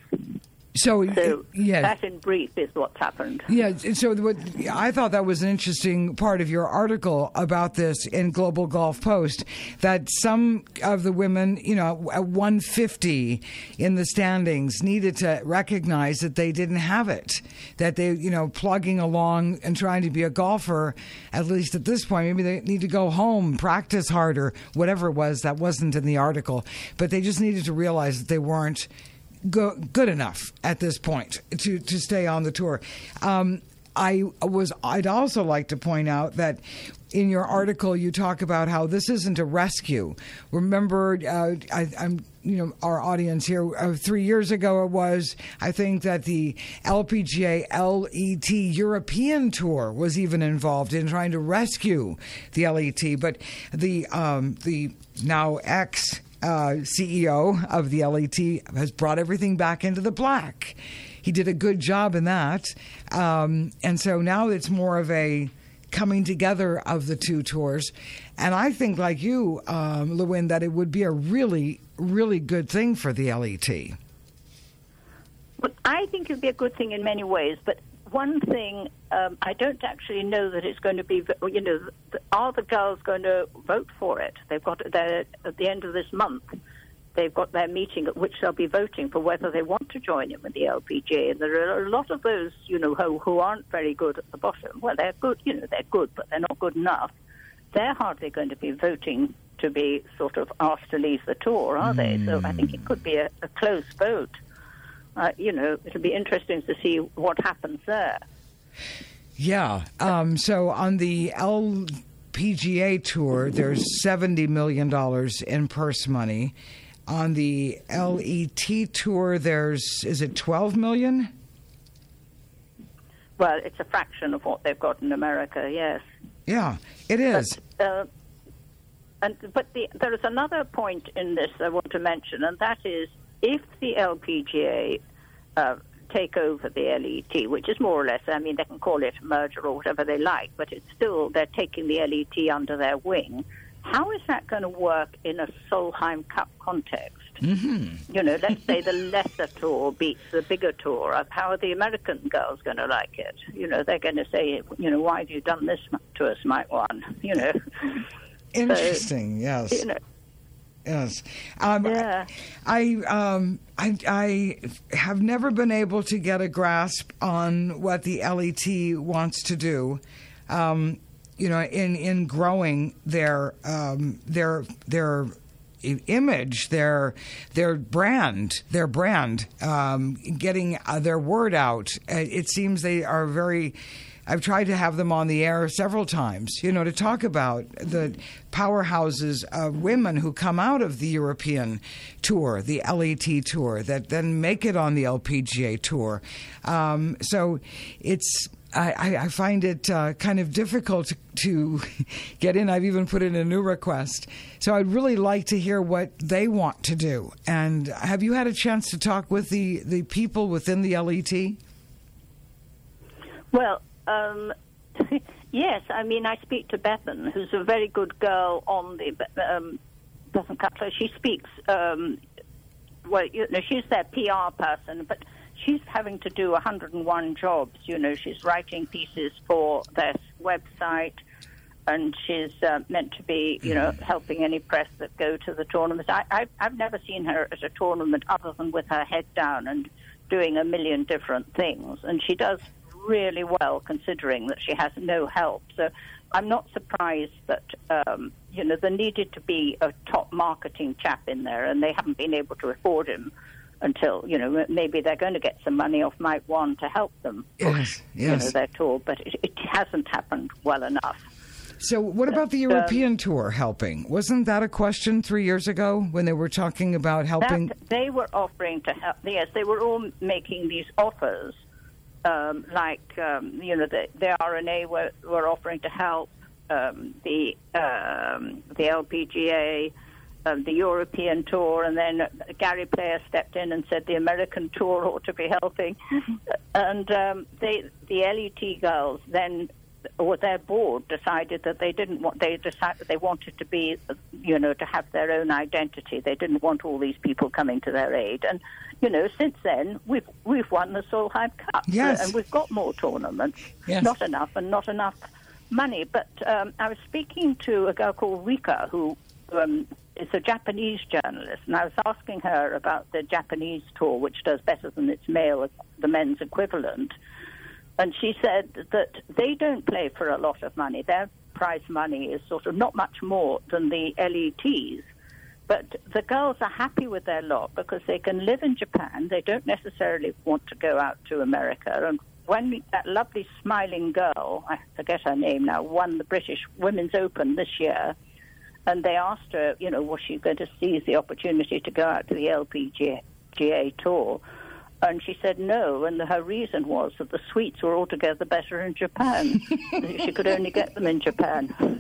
So, so yeah. that in brief is what's happened. Yeah, so what, I thought that was an interesting part of your article about this in Global Golf Post, that some of the women, you know, at one fifty in the standings needed to recognize that they didn't have it, that they, you know, plugging along and trying to be a golfer, at least at this point, maybe they need to go home, practice harder, whatever it was. That wasn't in the article, but they just needed to realize that they weren't Go, good enough at this point to, to stay on the tour. Um, I was. I'd also like to point out that in your article you talk about how this isn't a rescue. Remember, uh, I, I'm you know our audience here. Uh, three years ago, it was. I think that the L P G A L E T European Tour was even involved in trying to rescue the L E T, but the um, the now ex. Uh, C E O of the L E T has brought everything back into the black. He did a good job in that. Um, and so now it's more of a coming together of the two tours. And I think, like you, um, Lewin, that it would be a really, really good thing for the L E T. Well, I think it would be a good thing in many ways, but one thing, um, I don't actually know that it's going to be, you know, are the girls going to vote for it? They've got their, at the end of this month, they've got their meeting at which they'll be voting for whether they want to join in with the L P G A. And there are a lot of those, you know, who, who aren't very good at the bottom. Well, they're good, you know, they're good, but they're not good enough. They're hardly going to be voting to be sort of asked to leave the tour, are they? So I think it could be a, a close vote. Uh, you know, it'll be interesting to see what happens there. Yeah. Um, so on the L P G A Tour, there's seventy million dollars in purse money. On the L E T Tour, there's, is it twelve million dollars? Well, it's a fraction of what they've got in America, yes. Yeah, it is. But, uh, and, but the, there is another point in this I want to mention, and that is, if the L P G A uh, take over the L E T, which is more or less, I mean, they can call it a merger or whatever they like, but it's still, they're taking the L E T under their wing, how is that going to work in a Solheim Cup context? Mm-hmm. You know, let's say the lesser tour beats the bigger tour. How are the American girls going to like it? You know, they're going to say, you know, why have you done this to us, Mike One? You know. Interesting, so, yes. You know, Yes, um, yeah. I, um, I I have never been able to get a grasp on what the L E T wants to do, um, you know, in, in growing their um, their their image, their their brand, their brand, um, getting uh, their word out. It seems they are very. I've tried to have them on the air several times, you know, to talk about the powerhouses of women who come out of the European tour, the L E T tour, that then make it on the L P G A tour. Um, so it's I, I find it uh, kind of difficult to, to get in. I've even put in a new request. So I'd really like to hear what they want to do. And have you had a chance to talk with the, the people within the L E T? Well, Um, yes, I mean, I speak to Bethan, who's a very good girl on the um, Bethan Cutler. She speaks, um, well, you know, she's their P R person, but she's having to do one hundred and one jobs. You know, she's writing pieces for their website, and she's uh, meant to be, you know, helping any press that go to the tournament. I, I've, I've never seen her at a tournament other than with her head down and doing a million different things, and she does really well considering that she has no help. So I'm not surprised that, um, you know, there needed to be a top marketing chap in there, and they haven't been able to afford him until, you know, maybe they're going to get some money off Mike One to help them push, yes, yes. you know, their tour, but it, it hasn't happened well enough. So what about the European um, tour helping? Wasn't that a question three years ago when they were talking about helping? That, they were offering to help. Yes, they were all making these offers. Um, like, um, you know, the, the R N A were, were offering to help, um, the um, the L P G A, um, the European tour, and then Gary Player stepped in and said the American tour ought to be helping. And um, they, the L E T girls then, or their board decided that they didn't want, they decided that they wanted to be, you know, to have their own identity. They didn't want all these people coming to their aid. And, you know, since then, we've we've won the Solheim Cup. Yes. And we've got more tournaments. Yes. Not enough, and not enough money. But um, I was speaking to a girl called Rika, who um, is a Japanese journalist, and I was asking her about the Japanese tour, which does better than its male, the men's equivalent. And she said that they don't play for a lot of money. Their prize money is sort of not much more than the L E Ts. But the girls are happy with their lot because they can live in Japan. They don't necessarily want to go out to America. And when that lovely smiling girl, I forget her name now, won the British Women's Open this year, and they asked her, you know, was she going to seize the opportunity to go out to the L P G A tour? And she said no, and her reason was that the sweets were altogether better in Japan. She could only get them in Japan.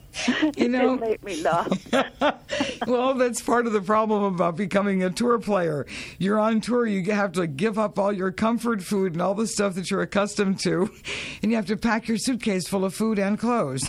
You know, it did make me laugh. Well, that's part of the problem about becoming a tour player. You're on tour, you have to give up all your comfort food and all the stuff that you're accustomed to, and you have to pack your suitcase full of food and clothes.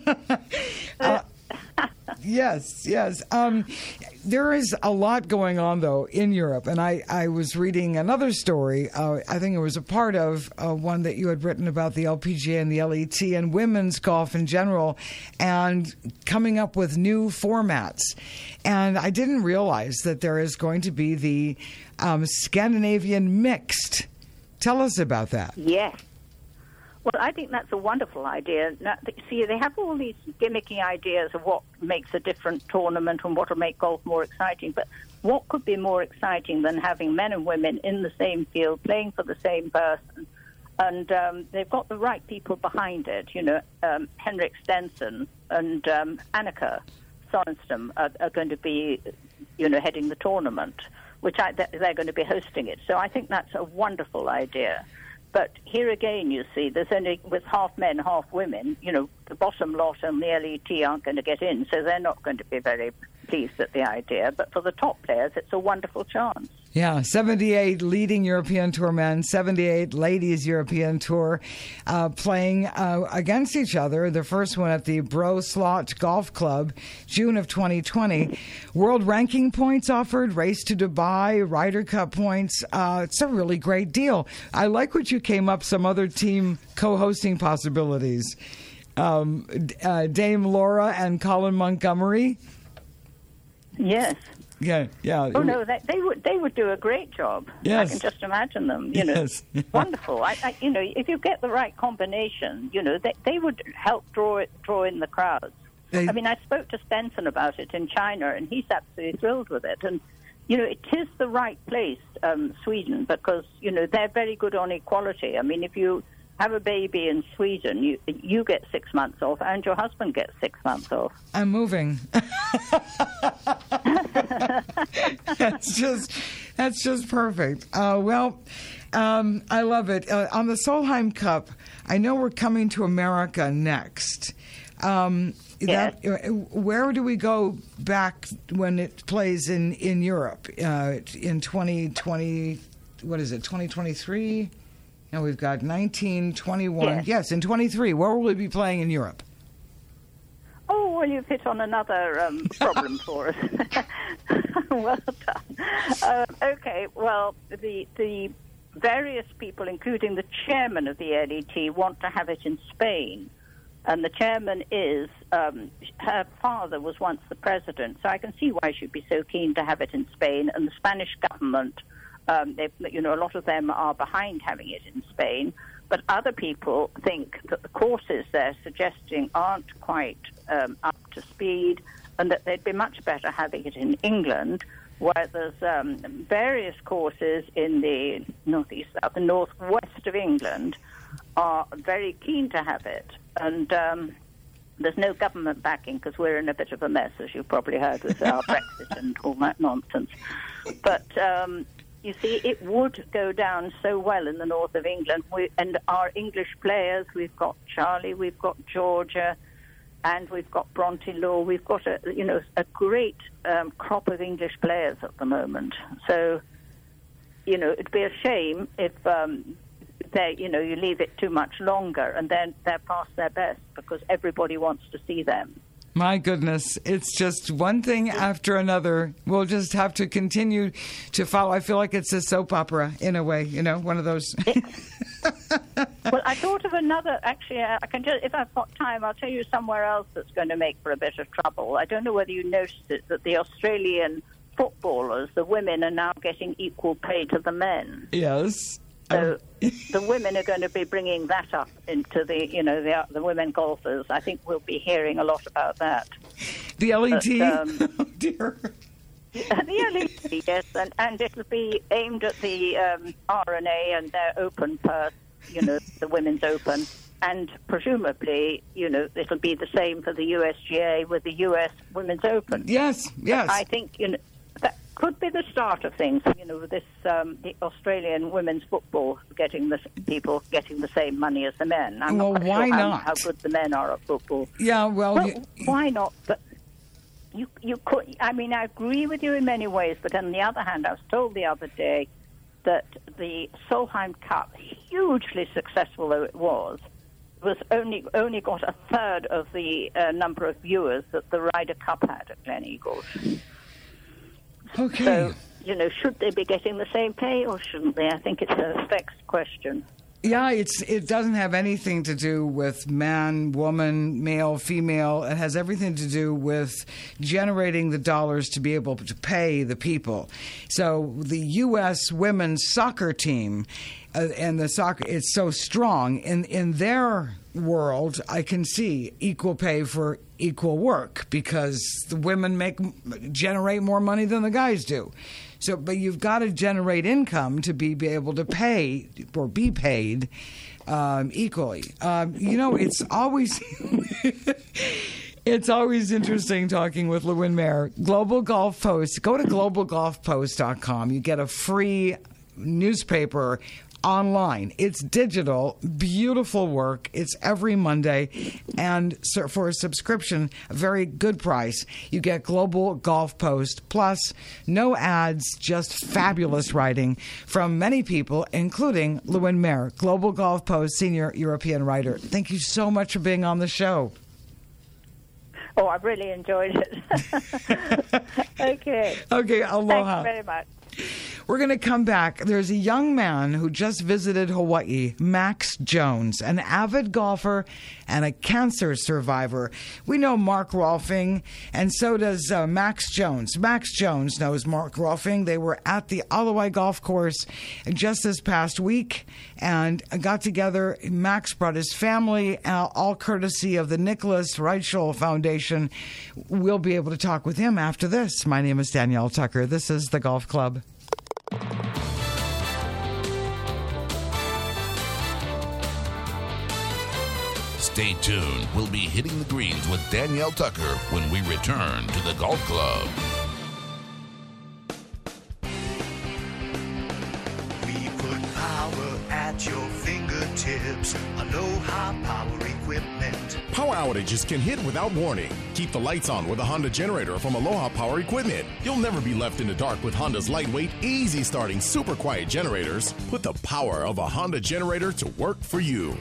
uh, Yes, yes. Um, there is a lot going on, though, in Europe. And I, I was reading another story. Uh, I think it was a part of uh, one that you had written about the L P G A and the L E T and women's golf in general, and coming up with new formats. And I didn't realize that there is going to be the um, Scandinavian mixed. Tell us about that. Yes. Well, I think that's a wonderful idea. Now, see, they have all these gimmicky ideas of what makes a different tournament and what will make golf more exciting. But what could be more exciting than having men and women in the same field, playing for the same person? And um, they've got the right people behind it. You know, um, Henrik Stenson and um, Annika Sorenstam are, are going to be, you know, heading the tournament, which I, they're going to be hosting it. So I think that's a wonderful idea. But here again, you see, there's only, with half men, half women, you know, the bottom lot and the L E T aren't going to get in, so they're not going to be very pleased at the idea. But for the top players, it's a wonderful chance. Yeah, seventy-eight leading European Tour men, seventy-eight ladies European Tour, uh, playing uh, against each other. The first one at the Bro Slot Golf Club, June of twenty twenty. World ranking points offered, race to Dubai, Ryder Cup points. Uh, it's a really great deal. I like what you came up, some other team co-hosting possibilities. Um, uh, Dame Laura and Colin Montgomery. Yes. Yeah, yeah. Oh no, they, they would they would do a great job. Yes. I can just imagine them. You know, Yes. wonderful. I, I, you know, if you get the right combination, you know, they they would help draw it, draw in the crowds. They- I mean, I spoke to Stenson about it in China, and he's absolutely thrilled with it. And you know, it is the right place, um, Sweden, because you know they're very good on equality. I mean, if you have a baby in Sweden, you you get six months off, and your husband gets six months off. I'm moving. That's just that's just perfect. Uh, well, um, I love it. Uh, on the Solheim Cup, I know we're coming to America next. Um, Yes. that, uh, where do we go back when it plays in in Europe uh, in twenty twenty? What is it? twenty twenty-three? And we've got nineteen, twenty-one. Yes. Yes, in twenty-three. Where will we be playing in Europe? Oh, well, you've hit on another um, problem for us. Well done. Uh, okay, well, the the various people, including the chairman of the L E T, want to have it in Spain. And the chairman is, um, her father was once the president, so I can see why she'd be so keen to have it in Spain. And the Spanish government, um, they, you know, a lot of them are behind having it in Spain. But other people think that the courses they're suggesting aren't quite um, up to speed, and that they'd be much better having it in England, where there's um, various courses in the northeast, south, the northwest of England are very keen to have it. And um, there's no government backing because we're in a bit of a mess, as you've probably heard, with our Brexit and all that nonsense. But um, you see, it would go down so well in the north of England. We, and our English players, we've got Charlie, we've got Georgia, and we've got Bronte Law. We've got a you know a great um, crop of English players at the moment. So, you know, it'd be a shame if um, they you know you leave it too much longer, and then they're past their best because everybody wants to see them. My goodness, it's just one thing after another. We'll just have to continue to follow. I feel like it's a soap opera in a way, you know, one of those. Well, I thought of another. Actually, I can just, if I've got time, I'll tell you somewhere else that's going to make for a bit of trouble. I don't know whether you noticed it, that the Australian footballers, the women, are now getting equal pay to the men. Yes. So the women are going to be bringing that up into the, you know, the, the women golfers. I think we'll be hearing a lot about that. The L E T? But, um, oh, dear. The L E T, yes, and, and it'll be aimed at the um, R N A and their open purse, you know, the Women's Open. And presumably, you know, it'll be the same for the U S G A with the U S Women's Open. Yes, yes. But I think, you know, that could be the start of things, you know, with this, um, the Australian women's football getting the people getting the same money as the men. I'm well, not quite why sure how, not? how good the men are at football. Yeah, well, well you, why not? But you, you could. I mean, I agree with you in many ways, but on the other hand, I was told the other day that the Solheim Cup, hugely successful though it was, was only only got a third of the uh, number of viewers that the Ryder Cup had at Gleneagles. Okay. So, you know, should they be getting the same pay or shouldn't they? I think it's a vexed question. Yeah, it's it doesn't have anything to do with man, woman, male, female. It has everything to do with generating the dollars to be able to pay the people. So the U S women's soccer team uh, and the soccer, it's so strong. In, in their world, I can see equal pay for equal work because the women make generate more money than the guys do. So, but you've got to generate income to be, be able to pay or be paid um, equally. Um, you know, it's always it's always interesting talking with Lewin Mayer. Global Golf Post. Go to global golf post dot com. You get a free newspaper online. It's digital, beautiful work. It's every Monday, and so for a subscription, a very good price. You get Global Golf Post, plus no ads, just fabulous writing from many people, including Lewin Mayer, Global Golf Post senior European writer. Thank you so much for being on the show. Oh, I've really enjoyed it. Okay. Okay, aloha. Thanks very much. We're going to come back. There's a young man who just visited Hawaii, Max Jones, an avid golfer and a cancer survivor. We know Mark Rolfing, and so does uh, Max Jones. Max Jones knows Mark Rolfing. They were at the Alawai Golf Course just this past week and got together. Max brought his family, uh, all courtesy of the Nicholas Reichel Foundation. We'll be able to talk with him after this. My name is Danielle Tucker. This is The Golf Club. Stay tuned. We'll be hitting the greens with Danielle Tucker when we return to the Golf Club. We put power at your fingertips. Aloha Power Equipment. Power outages can hit without warning. Keep the lights on with a Honda generator from Aloha Power Equipment. You'll never be left in the dark with Honda's lightweight, easy starting, super quiet generators. Put the power of a Honda generator to work for you.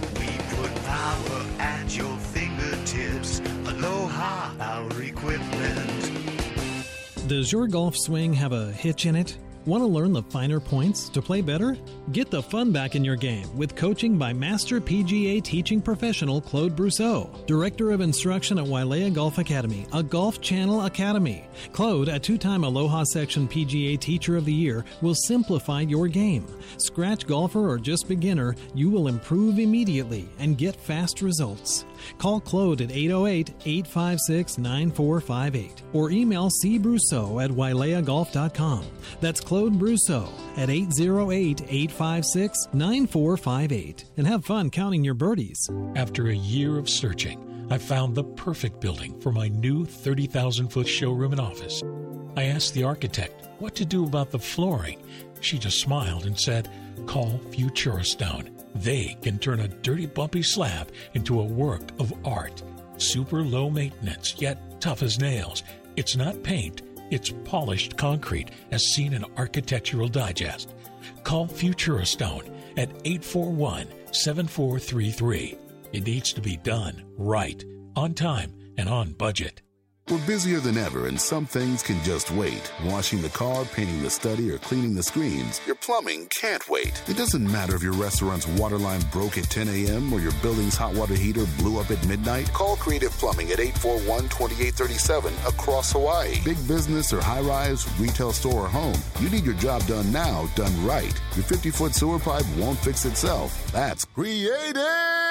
Power at your fingertips. Aloha Power Equipment. Does your golf swing have a hitch in it? Want to learn the finer points to play better? Get the fun back in your game with coaching by Master P G A teaching professional Claude Brousseau, Director of Instruction at Wailea Golf Academy, a Golf Channel academy. Claude, a two-time Aloha Section P G A Teacher of the Year, will simplify your game. Scratch golfer or just beginner, you will improve immediately and get fast results. Call Claude at eight oh eight, eight five six, nine four five eight or email c brousseau at wailea golf dot com. That's Claude Brousseau at eight oh eight, eight five six, nine four five eight. And have fun counting your birdies. After a year of searching, I found the perfect building for my new thirty thousand foot showroom and office. I asked the architect what to do about the flooring. She just smiled and said, call Futura Stone. They can turn a dirty, bumpy slab into a work of art. Super low maintenance, yet tough as nails. It's not paint, it's polished concrete, as seen in Architectural Digest. Call Futura Stone at eight four one, seven four three three. It needs to be done right, on time, and on budget. We're busier than ever, and some things can just wait. Washing the car, painting the study, or cleaning the screens. Your plumbing can't wait. It doesn't matter if your restaurant's water line broke at ten a.m. or your building's hot water heater blew up at midnight. Call Creative Plumbing at eight four one, two eight three seven across Hawaii. Big business or high-rise, retail store or home. You need your job done now, done right. Your fifty-foot sewer pipe won't fix itself. That's Creative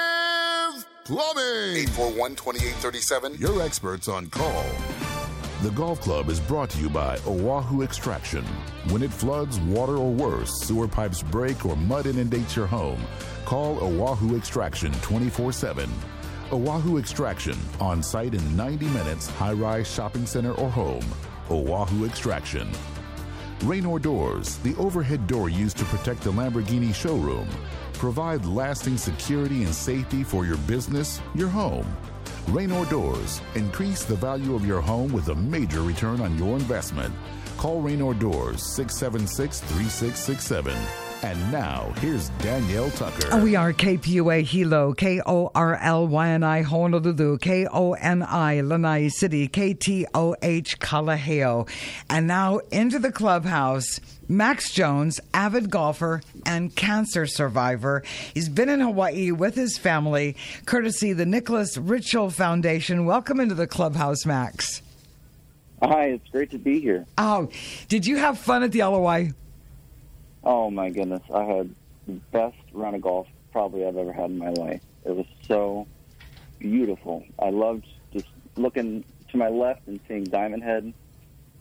Plumbing. eight four one, two eight three seven. Your experts on call. The Golf Club is brought to you by Oahu Extraction. When it floods, water, or worse, sewer pipes break, or mud inundates your home, call Oahu Extraction twenty-four seven. Oahu Extraction, on site in ninety minutes, high-rise shopping center or home. Oahu Extraction. Raynor Doors, the overhead door used to protect the Lamborghini showroom. Provide lasting security and safety for your business, your home. Raynor Doors. Increase the value of your home with a major return on your investment. Call Raynor Doors, six seven six, three six six seven. And now, here's Danielle Tucker. We are K P U A Hilo, K O R L Y N I Honolulu, K O N I Lanai City, K T O H Kalaheo. And now into the clubhouse, Max Jones, avid golfer and cancer survivor. He's been in Hawaii with his family, courtesy the Nicholas Reichel Foundation. Welcome into the clubhouse, Max. Hi, it's great to be here. Oh, did you have fun at the Alawai? Oh, my goodness. I had the best round of golf probably I've ever had in my life. It was so beautiful. I loved just looking to my left and seeing Diamond Head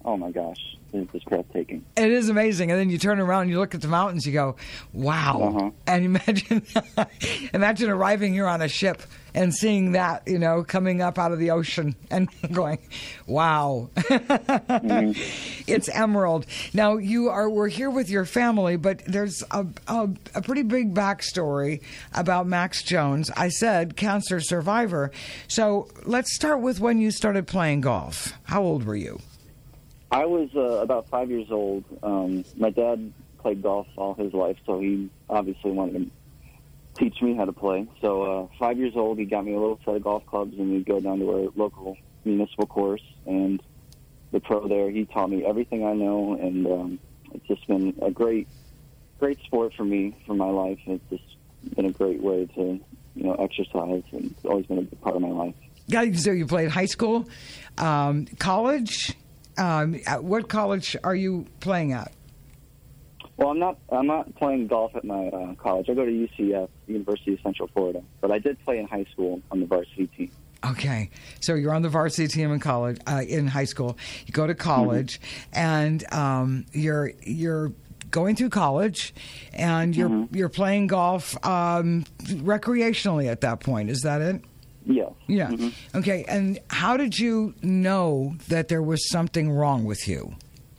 oh my gosh, it's just breathtaking. It is amazing. And then you turn around and you look at the mountains, you go, wow. Uh-huh. And imagine imagine arriving here on a ship and seeing that, you know, coming up out of the ocean and going, wow. Mm-hmm. It's Emerald. Now, you are, we're here with your family, but there's a, a, a pretty big backstory about Max Jones. I said cancer survivor. So let's start with when you started playing golf. How old were you? I was uh, about five years old. Um, my dad played golf all his life, so he obviously wanted to teach me how to play. So uh, five years old, he got me a little set of golf clubs, and we'd go down to our local municipal course. And the pro there, he taught me everything I know, and um, it's just been a great, great sport for me, for my life. It's just been a great way to, you know, exercise, and it's always been a big part of my life. Yeah, so you played high school, um, college. Um, what college are you playing at? Well, I'm not. I'm not playing golf at my uh, college. I go to U C F, University of Central Florida. But I did play in high school on the varsity team. Okay, so you're on the varsity team in college, uh, in high school. You go to college, mm-hmm. and um, you're you're going through college, and you're mm-hmm. you're playing golf um, recreationally at that point. Is that it? Yeah. Yeah. Mm-hmm. Okay. And how did you know that there was something wrong with you?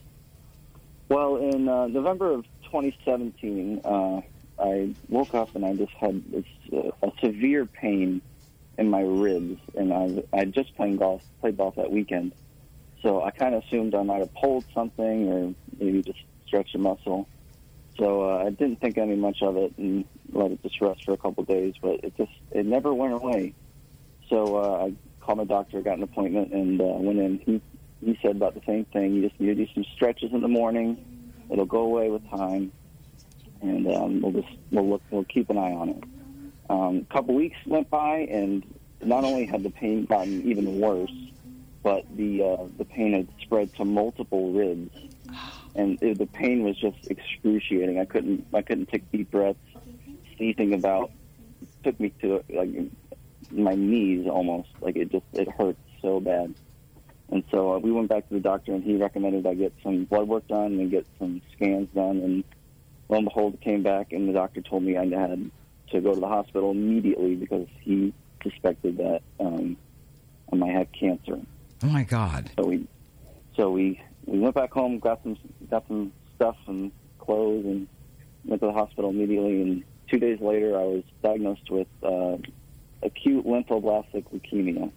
Well, in uh, November of twenty seventeen, uh, I woke up and I just had this uh, a severe pain in my ribs, and I I just played golf played golf that weekend, so I kind of assumed I might have pulled something or maybe just stretched a muscle. So uh, I didn't think any much of it and let it just rest for a couple of days, but it just it never went away. So uh, I called my doctor, got an appointment, and uh, went in. He he said about the same thing. You just need to do some stretches in the morning. It'll go away with time, and um, we'll just we'll look we'll keep an eye on it. Um, a couple weeks went by, and not only had the pain gotten even worse, but the uh, the pain had spread to multiple ribs, and it, the pain was just excruciating. I couldn't I couldn't take deep breaths. Anything about took me to like my knees almost. Like it just it hurt so bad. And so uh, we went back to the doctor, and he recommended I get some blood work done and get some scans done. And lo and behold, it came back, and the doctor told me I had to go to the hospital immediately because he suspected that um, I might have cancer. Oh my God! So we, so we, we went back home, got some got some stuff and clothes, and went to the hospital immediately. And two days later, I was diagnosed with uh, acute lymphoblastic leukemia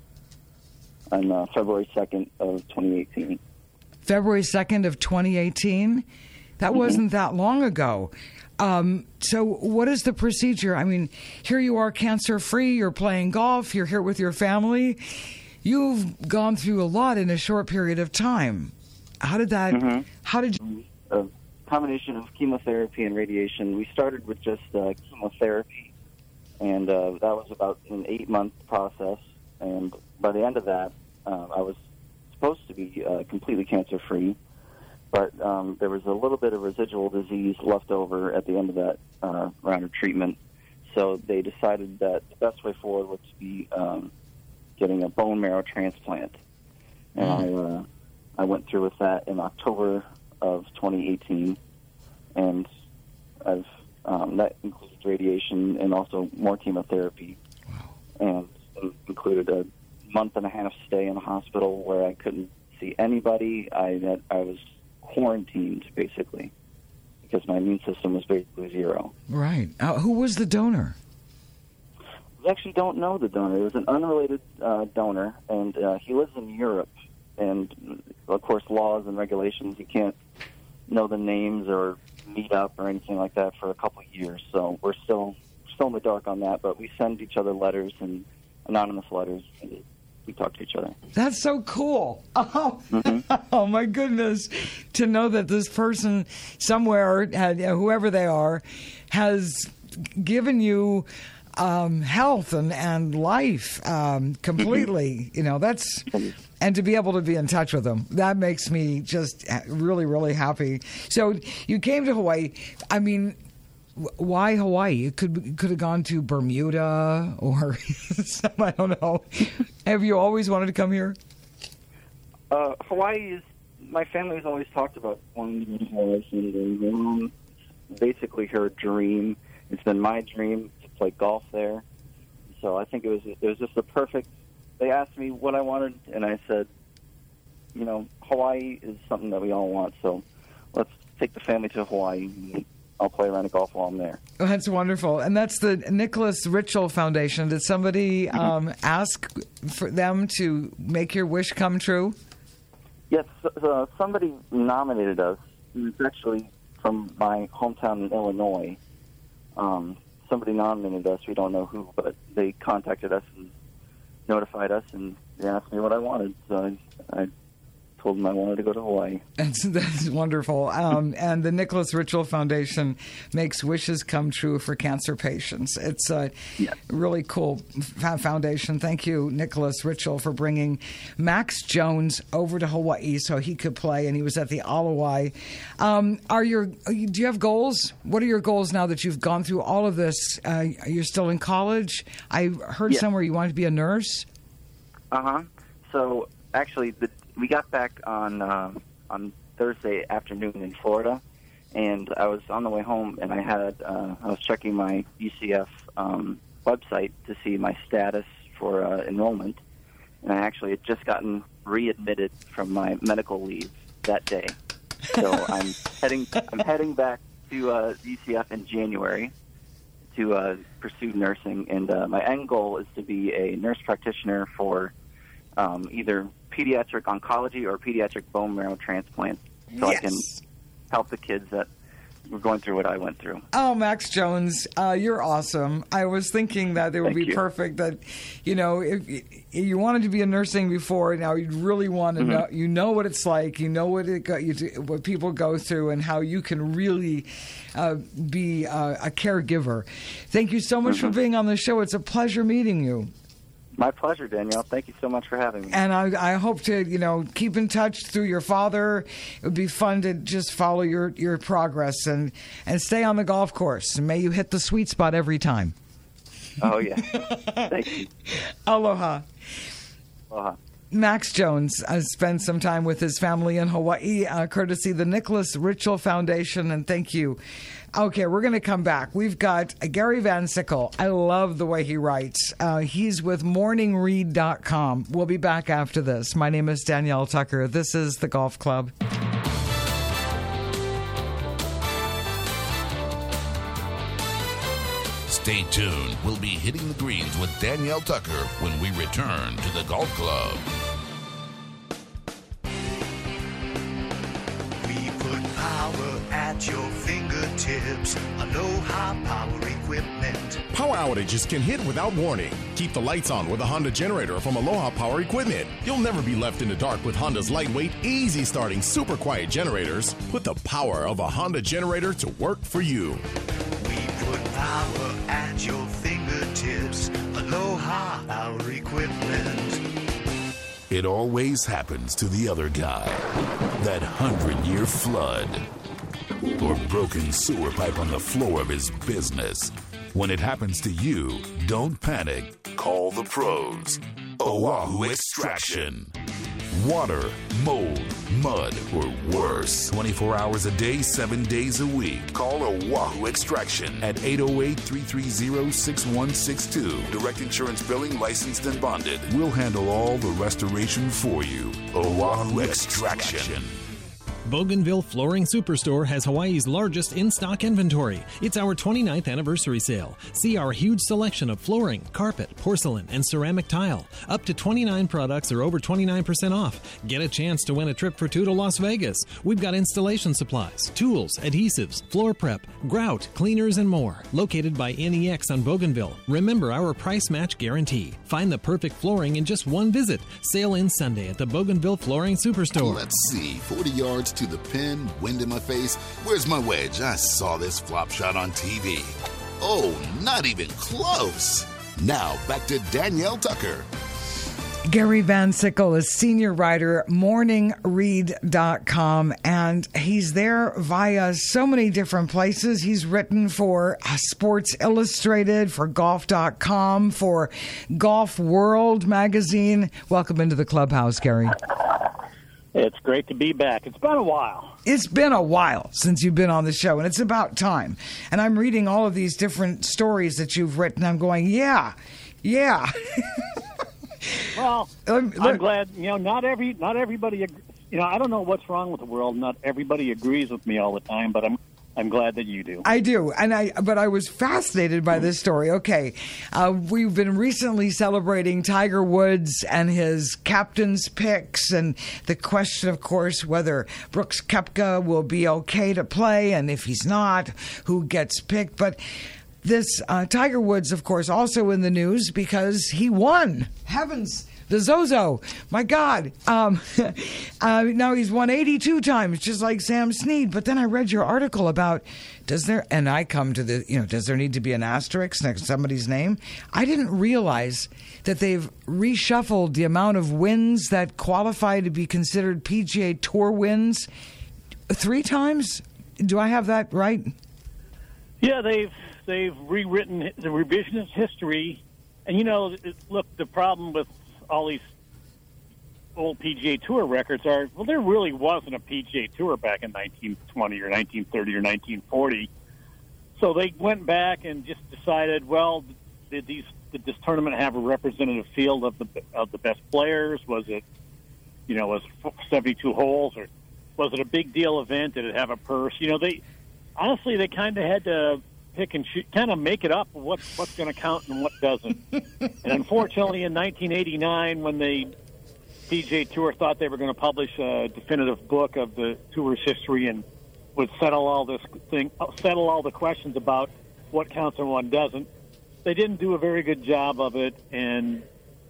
on uh, February second of twenty eighteen. February second of twenty eighteen? That mm-hmm. wasn't that long ago. Um, so what is the procedure? I mean, here you are cancer-free, you're playing golf, you're here with your family. You've gone through a lot in a short period of time. How did that, mm-hmm. how did you... A combination of chemotherapy and radiation. We started with just uh, chemotherapy, and uh, that was about an eight-month process. And by the end of that, uh, I was supposed to be uh, completely cancer-free, but um, there was a little bit of residual disease left over at the end of that uh, round of treatment. So they decided that the best way forward was to be um, getting a bone marrow transplant. And mm. I, uh, I went through with that in October of twenty eighteen, and I've um, that included radiation and also more chemotherapy. Wow. And it included a month and a half stay in a hospital where I couldn't see anybody. I that I was quarantined basically because my immune system was basically zero. Right. Uh, who was the donor? We actually don't know the donor. It was an unrelated uh, donor, and uh, he lives in Europe. And of course, laws and regulations, you can't know the names or meet up or anything like that for a couple of years. So we're still still in the dark on that. But we send each other letters and anonymous letters, and we talk to each other. That's so cool. Oh, mm-hmm. Oh my goodness. To know that this person somewhere, had, whoever they are, has given you um, health and, and life um, completely. Mm-hmm. You know, that's... And to be able to be in touch with them, that makes me just really, really happy. So you came to Hawaii. I mean... Why Hawaii? You could could have gone to Bermuda or some, I don't know. Have you always wanted to come here? Uh, Hawaii is my family's always talked about wanting to go to Hawaii someday. My mom, basically her dream. It's been my dream to play golf there. So I think it was it was just the perfect. They asked me what I wanted, and I said, you know, Hawaii is something that we all want. So let's take the family to Hawaii. I'll play around the golf while I'm there. Oh, that's wonderful. And that's the Nicholas Ritchell Foundation. Did somebody Mm-hmm. um, ask for them to make your wish come true? Yes, uh, somebody nominated us. It's actually from my hometown in Illinois. Um, somebody nominated us. We don't know who, but they contacted us and notified us, and they asked me what I wanted. So I, I told them I wanted to go to Hawaii. That's, that's wonderful. Um, and the Nicholas Ritchell Foundation makes wishes come true for cancer patients. It's a yes. really cool f- foundation. Thank you, Nicholas Ritchell, for bringing Max Jones over to Hawaii so he could play, and he was at the Alawai. Um, are your, do you have goals? What are your goals now that you've gone through all of this? Uh, you're still in college? I heard yes. somewhere you wanted to be a nurse? Uh-huh. So, actually, the we got back on uh, on Thursday afternoon in Florida, and I was on the way home, and I had uh, I was checking my U C F um, website to see my status for uh, enrollment, and I actually had just gotten readmitted from my medical leave that day. So I'm heading I'm heading back to uh, U C F in January to uh, pursue nursing, and uh, my end goal is to be a nurse practitioner for um, either pediatric oncology or pediatric bone marrow transplant, so yes. I can help the kids that were going through what I went through. Oh, Max Jones, uh, you're awesome. I was thinking that it would Thank be you. perfect that, you know, if you wanted to be in nursing before, now you really want to Mm-hmm. know, you know what it's like, you know what it go, you do, what people go through and how you can really uh, be uh, a caregiver. Thank you so much Mm-hmm. for being on the show. It's a pleasure meeting you. My pleasure, Danielle. Thank you so much for having me. And I, I hope to, you know, keep in touch through your father. It would be fun to just follow your, your progress and, and stay on the golf course. And may you hit the sweet spot every time. Oh, yeah. Thank you. Aloha. Aloha. Max Jones uh, spent some time with his family in Hawaii, uh, courtesy the Nicholas Ritchell Foundation, and thank you. Okay, we're going to come back. We've got uh, Gary Van Sickle. I love the way he writes. Uh, he's with morning read dot com. We'll be back after this. My name is Danielle Tucker. This is The Golf Club. Stay tuned. We'll be hitting the greens with Danielle Tucker when we return to the Golf Club. We put power at your fingertips. Aloha Power Equipment. Power outages can hit without warning. Keep the lights on with a Honda generator from Aloha Power Equipment. You'll never be left in the dark with Honda's lightweight, easy starting, super quiet generators. Put the power of a Honda generator to work for you. We put power at your fingertips. Aloha Power Equipment. It always happens to the other guy. That hundred-year flood. Or broken sewer pipe on the floor of his business. When it happens to you, don't panic. Call the pros. Oahu Extraction. Water, mold, mud, or worse. twenty-four hours a day, seven days a week. Call Oahu Extraction at eight oh eight, three three zero, six one six two. Direct insurance billing, licensed and bonded. We'll handle all the restoration for you. Oahu Extraction. Bougainville Flooring Superstore has Hawaii's largest in-stock inventory. It's our twenty-ninth anniversary sale. See our huge selection of flooring, carpet, porcelain, and ceramic tile. Up to twenty-nine products are over twenty-nine percent off. Get a chance to win a trip for two to Las Vegas. We've got installation supplies, tools, adhesives, floor prep, grout, cleaners, and more. Located by N E X on Bougainville. Remember our price match guarantee. Find the perfect flooring in just one visit. Sale ends Sunday at the Bougainville Flooring Superstore. Let's see, forty yards to the pin, wind in my face. Where's my wedge? I saw this flop shot on T V. Oh, not even close. Now, back to Danielle Tucker. Gary Van Sickle is senior writer, morning read dot com, and he's there via so many different places. He's written for Sports Illustrated, for golf dot com, for Golf World magazine. Welcome into the clubhouse, Gary. It's great to be back. It's been a while. It's been a while since you've been on the show, and it's about time. And I'm reading all of these different stories that you've written. I'm going, yeah, yeah. Well, I'm glad, you know, not every, not everybody, you know, I don't know what's wrong with the world. Not everybody agrees with me all the time, but I'm I'm glad that you do. I do, and I. But I was fascinated by this story. Okay, uh, we've been recently celebrating Tiger Woods and his captain's picks, and the question, of course, whether Brooks Koepka will be okay to play, and if he's not, who gets picked. But this uh, Tiger Woods, of course, also in the news because he won. Heavens. The Zozo, my God. Um, uh, now he's won eighty-two times, just like Sam Snead. But then I read your article about, does there, and I come to the, you know, does there need to be an asterisk next to somebody's name? I didn't realize that they've reshuffled the amount of wins that qualify to be considered P G A Tour wins three times. Do I have that right? Yeah, they've they've rewritten the revisionist history. And, you know, look, the problem with all these old P G A Tour records are, well, there really wasn't a P G A Tour back in nineteen twenty or nineteen thirty or nineteen forty. So they went back and just decided, well, did these did this tournament have a representative field of the of the best players? Was it, you know, was seventy-two holes, or was it a big deal event? Did it have a purse? You know, they honestly they kind of had to pick and shoot, kind of make it up what what's going to count and what doesn't. And unfortunately, in nineteen eighty-nine, when the P G A Tour thought they were going to publish a definitive book of the tour's history and would settle all this thing, settle all the questions about what counts and what doesn't, they didn't do a very good job of it, and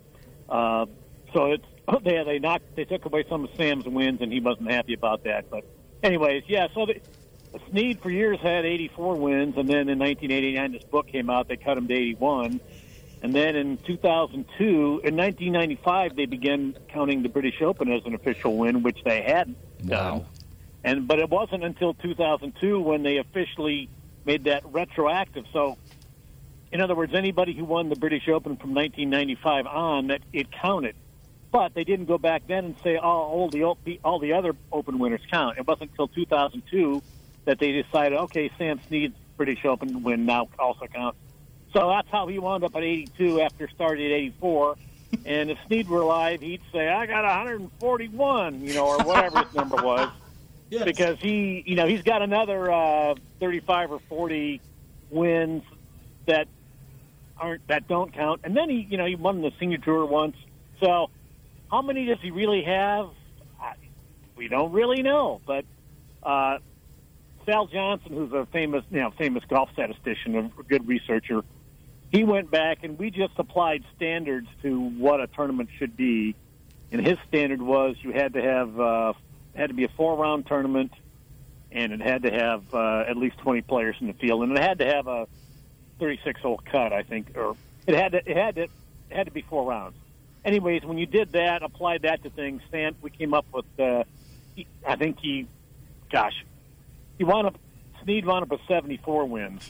uh, so it's they they knocked they took away some of Sam's wins, and he wasn't happy about that. But anyways, yeah, so. The, Snead for years had eighty-four wins, and then in nineteen eighty-nine, this book came out. They cut him to eighty-one. And then in two thousand two, in nineteen ninety-five, they began counting the British Open as an official win, which they hadn't done. Wow. And but it wasn't until two thousand two when they officially made that retroactive. So, in other words, anybody who won the British Open from nineteen ninety-five on, that it counted. But they didn't go back then and say, oh, all the all the other Open winners count. It wasn't until two thousand two that they decided, okay, Sam Snead's British Open win now also counts. So that's how he wound up at eighty-two after starting at eighty-four. And if Snead were alive, he'd say, I got one hundred forty-one, you know, or whatever his number was. Yes. Because he, you know, he's got another uh, thirty-five or forty wins that aren't that don't count. And then he, you know, he won the Senior Tour once. So how many does he really have? I, we don't really know, but uh, Sal Johnson, who's a famous, you know, famous golf statistician, a good researcher, he went back and we just applied standards to what a tournament should be. And his standard was you had to have uh, had to be a four-round tournament, and it had to have uh, at least twenty players in the field, and it had to have a thirty-six hole cut, I think, or it had to it had to it had to be four rounds. Anyways, when you did that, applied that to things, Stan, we came up with, uh, he, I think he, gosh. He wound up, Snead wound up with seventy-four wins.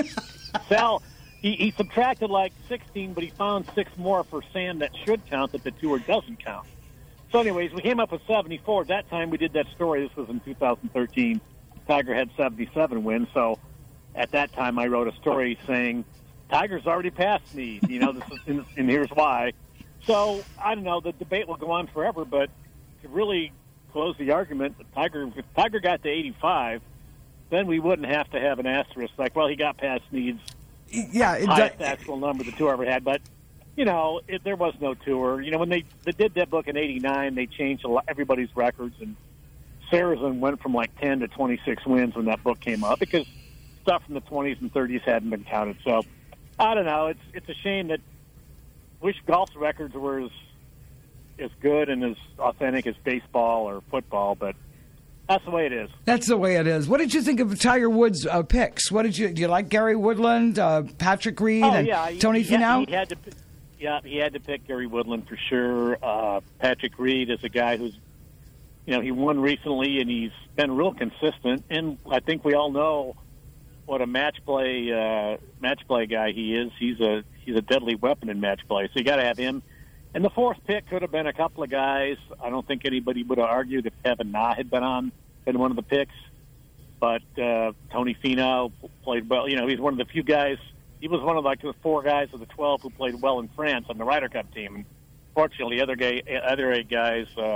Sal, he, he subtracted like sixteen, but he found six more for Sam that should count that the tour doesn't count. So anyways, we came up with seventy-four. At that time, we did that story. This was in two thousand thirteen. Tiger had seventy-seven wins. So at that time, I wrote a story saying, Tiger's already passed Snead. You know, this is, and, and here's why. So, I don't know, the debate will go on forever, but to really close the argument, Tiger, if Tiger got to eighty-five, then we wouldn't have to have an asterisk like, well, he got past Snead's yeah, it highest does. actual number the tour ever had. But, you know, it, there was no tour. You know, when they, they did that book in eighty-nine, they changed a lot, everybody's records, and Sarazen went from like ten to twenty-six wins when that book came out because stuff from the twenties and thirties hadn't been counted. So, I don't know. It's it's a shame that wish golf's records were as, as good and as authentic as baseball or football, but that's the way it is. That's the way it is. What did you think of Tiger Woods' uh, picks? What did you do? You like Gary Woodland, uh, Patrick Reed, oh, and yeah. Tony he, Finau? He had to, yeah, he had to pick Gary Woodland for sure. Uh, Patrick Reed is a guy who's, you know, he won recently and he's been real consistent. And I think we all know what a match play uh, match play guy he is. He's a he's a deadly weapon in match play. So you got to have him. And the fourth pick could have been a couple of guys. I don't think anybody would have argued if Kevin Na had been on, been one of the picks. But uh, Tony Finau played well. You know, he's one of the few guys. He was one of like the four guys of the twelve who played well in France on the Ryder Cup team. And fortunately, other gay, other eight guys, uh,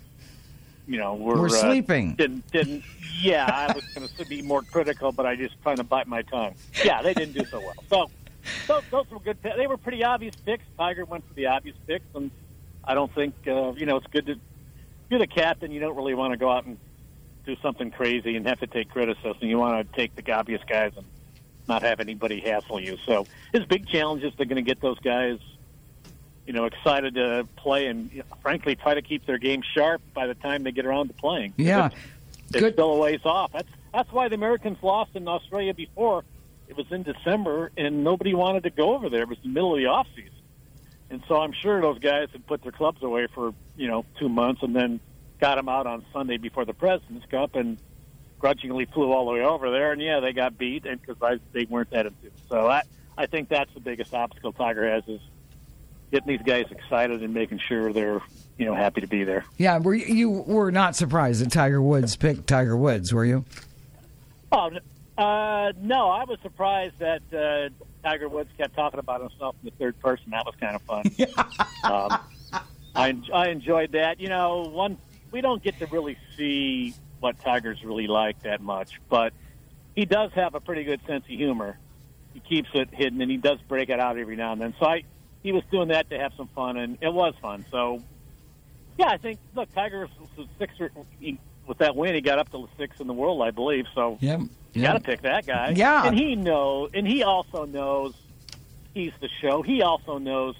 you know, were, we're uh, sleeping. Didn't didn't. Yeah, I was going to be more critical, but I just trying to bite my tongue. Yeah, they didn't do so well. So those, those were good. They were pretty obvious picks. Tiger went for the obvious picks, and I don't think uh, you know it's good to. If you're the captain, you don't really want to go out and do something crazy and have to take criticism. You want to take the obvious guys and not have anybody hassle you. So his big challenge is they're going to get those guys, you know, excited to play and, you know, frankly, try to keep their game sharp by the time they get around to playing. Yeah. It's, it's still a ways off. That's that's why the Americans lost in Australia before. It was in December, and nobody wanted to go over there. It was the middle of the off season. And so I'm sure those guys had put their clubs away for, you know, two months and then got them out on Sunday before the President's Cup and grudgingly flew all the way over there. And, yeah, they got beat because they weren't that enthused. So I, I think that's the biggest obstacle Tiger has is getting these guys excited and making sure they're, you know, happy to be there. Yeah, were you, you were not surprised that Tiger Woods picked Tiger Woods, were you? Oh, uh, no, I was surprised that uh, Tiger Woods kept talking about himself in the third person. That was kind of fun. um, I, I enjoyed that. You know, one we don't get to really see what Tiger's really like that much, but he does have a pretty good sense of humor. He keeps it hidden, and he does break it out every now and then. So I, he was doing that to have some fun, and it was fun. So, yeah, I think, look, Tiger was six or, he, with that win, he got up to six in the world, I believe. So yep. you yep. got to pick that guy. Yeah. And he know, and he also knows he's the show. He also knows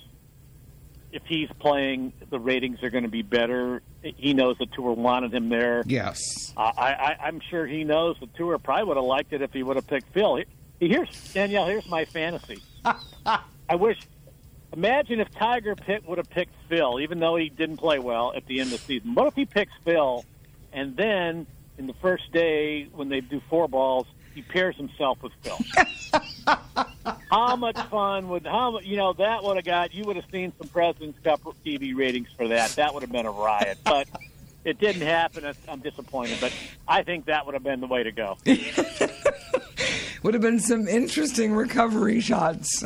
if he's playing, the ratings are going to be better. He knows the tour wanted him there. Yes. Uh, I, I, I'm sure he knows the tour probably would have liked it if he would have picked Phil. He, here's Danielle. Here's my fantasy. I wish. Imagine if Tiger Pitt would have picked Phil, even though he didn't play well at the end of the season. What if he picks Phil, and then in the first day when they do four balls, he pairs himself with Phil? How much fun would how you know that would have got? You would have seen some President's Cup T V ratings for that. That would have been a riot, but it didn't happen. I'm disappointed, but I think that would have been the way to go. Would have been some interesting recovery shots.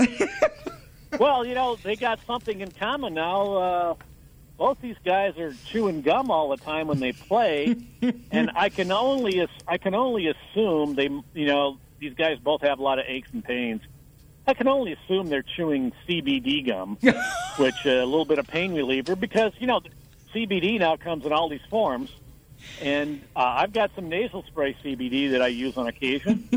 Well, you know, they got something in common now. Uh, both these guys are chewing gum all the time when they play, and I can only I can only assume they, you know, these guys both have a lot of aches and pains. I can only assume they're chewing C B D gum, which uh, a little bit of pain reliever, because, you know, C B D now comes in all these forms, and uh, I've got some nasal spray C B D that I use on occasion.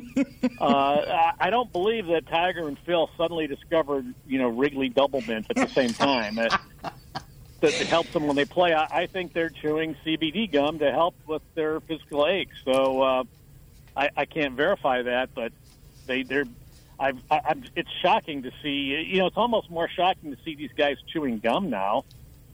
uh, I don't believe that Tiger and Phil suddenly discovered, you know, Wrigley Double Mint at the same time. Uh, that it helps them when they play. I, I think they're chewing C B D gum to help with their physical aches. So uh, I, I can't verify that, but they, they're. I've, I, I'm, it's shocking to see. You know, it's almost more shocking to see these guys chewing gum now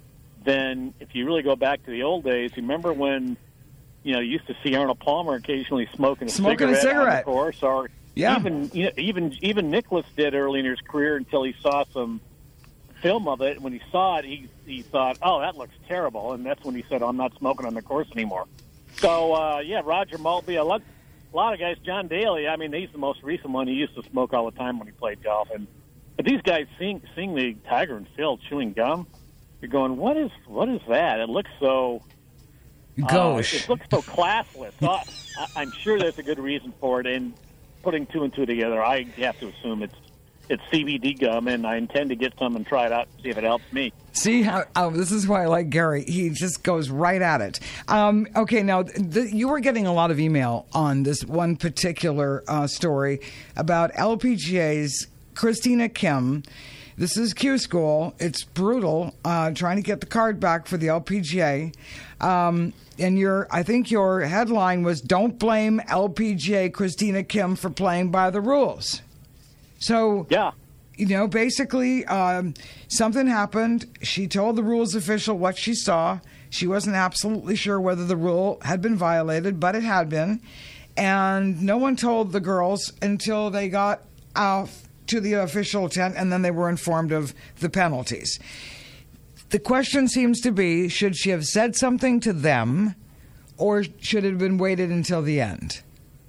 than if you really go back to the old days. Remember when, you know, you used to see Arnold Palmer occasionally smoking a smoking cigarette, a cigarette. on the course, or yeah. even you know, even even Nicklaus did early in his career until he saw some film of it. And when he saw it, he he thought, "Oh, that looks terrible," and that's when he said, oh, "I'm not smoking on the course anymore." So uh, yeah, Roger Maltby, a lot, a lot of guys. John Daly, I mean, he's the most recent one. He used to smoke all the time when he played golf, and but these guys seeing seeing the Tiger and Phil chewing gum, you're going, what is what is that? It looks so gauche. Uh, it looks so classless. So I, I'm sure there's a good reason for it. And putting two and two together, I have to assume it's it's C B D gum, and I intend to get some and try it out and see if it helps me. See how oh, this is why I like Gary. He just goes right at it. Um, okay, now the, you were getting a lot of email on this one particular uh, story about L P G A's Christina Kim. This is Q School. It's brutal, uh, trying to get the card back for the L P G A. Um, and your, I think your headline was, "Don't blame L P G A Christina Kim for playing by the rules." So, yeah, you know, basically um, something happened. She told the rules official what she saw. She wasn't absolutely sure whether the rule had been violated, but it had been. And no one told the girls until they got out to the official tent, and then they were informed of the penalties. The question seems to be, should she have said something to them, or should it have been waited until the end?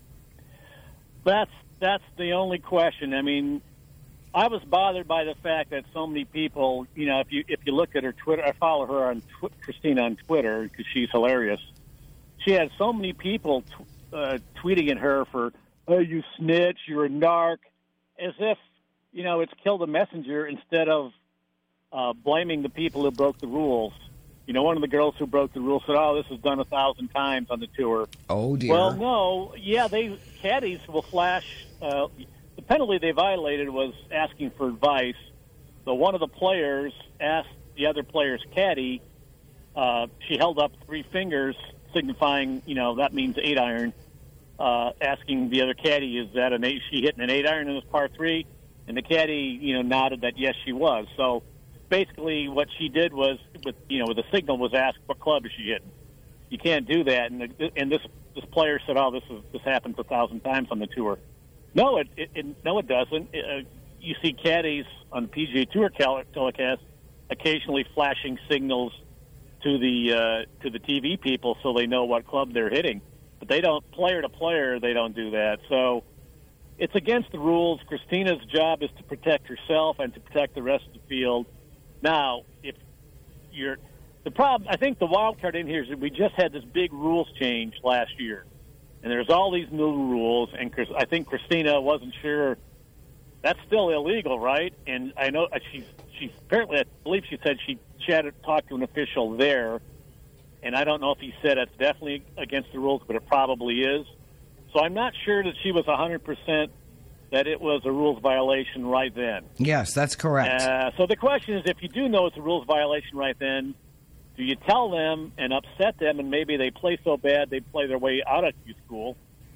That's that's the only question. I mean, I was bothered by the fact that so many people, you know, if you if you look at her Twitter, I follow her on tw- Christina on Twitter because she's hilarious. She had so many people t- uh, tweeting at her for, "Oh, you snitch, you're a narc," as if, you know, it's killed a messenger instead of uh, blaming the people who broke the rules. You know, one of the girls who broke the rules said, "Oh, this is done a thousand times on the tour." Oh dear. Well, no, yeah, they caddies will flash. Uh, the penalty they violated was asking for advice. So one of the players asked the other player's caddy. Uh, she held up three fingers, signifying, you know, that means eight iron. Uh, asking the other caddy, "Is that an eight? She hitting an eight iron in this par three?" And the caddy, you know, nodded that yes, she was. So basically, what she did was, with you know, with a signal, was ask what club is she hitting. You can't do that. And the, and this this player said, "Oh, this is this happens a thousand times on the tour." No, it, it, it no, it doesn't. It, uh, you see caddies on the P G A Tour tel- telecast occasionally flashing signals to the uh, to the T V people so they know what club they're hitting. But they don't, player to player, they don't do that. So it's against the rules. Christina's job is to protect herself and to protect the rest of the field. Now, if you're the problem, I think the wild card in here is that we just had this big rules change last year, and there's all these new rules. And Chris, I think Christina wasn't sure that's still illegal, right? And I know she's she's apparently, I believe she said she chatted, talked to an official there, and I don't know if he said it's definitely against the rules, but it probably is. So I'm not sure that she was one hundred percent that it was a rules violation right then. Yes, that's correct. Uh, so the question is, if you do know it's a rules violation right then, do you tell them and upset them and maybe they play so bad they play their way out of Q school?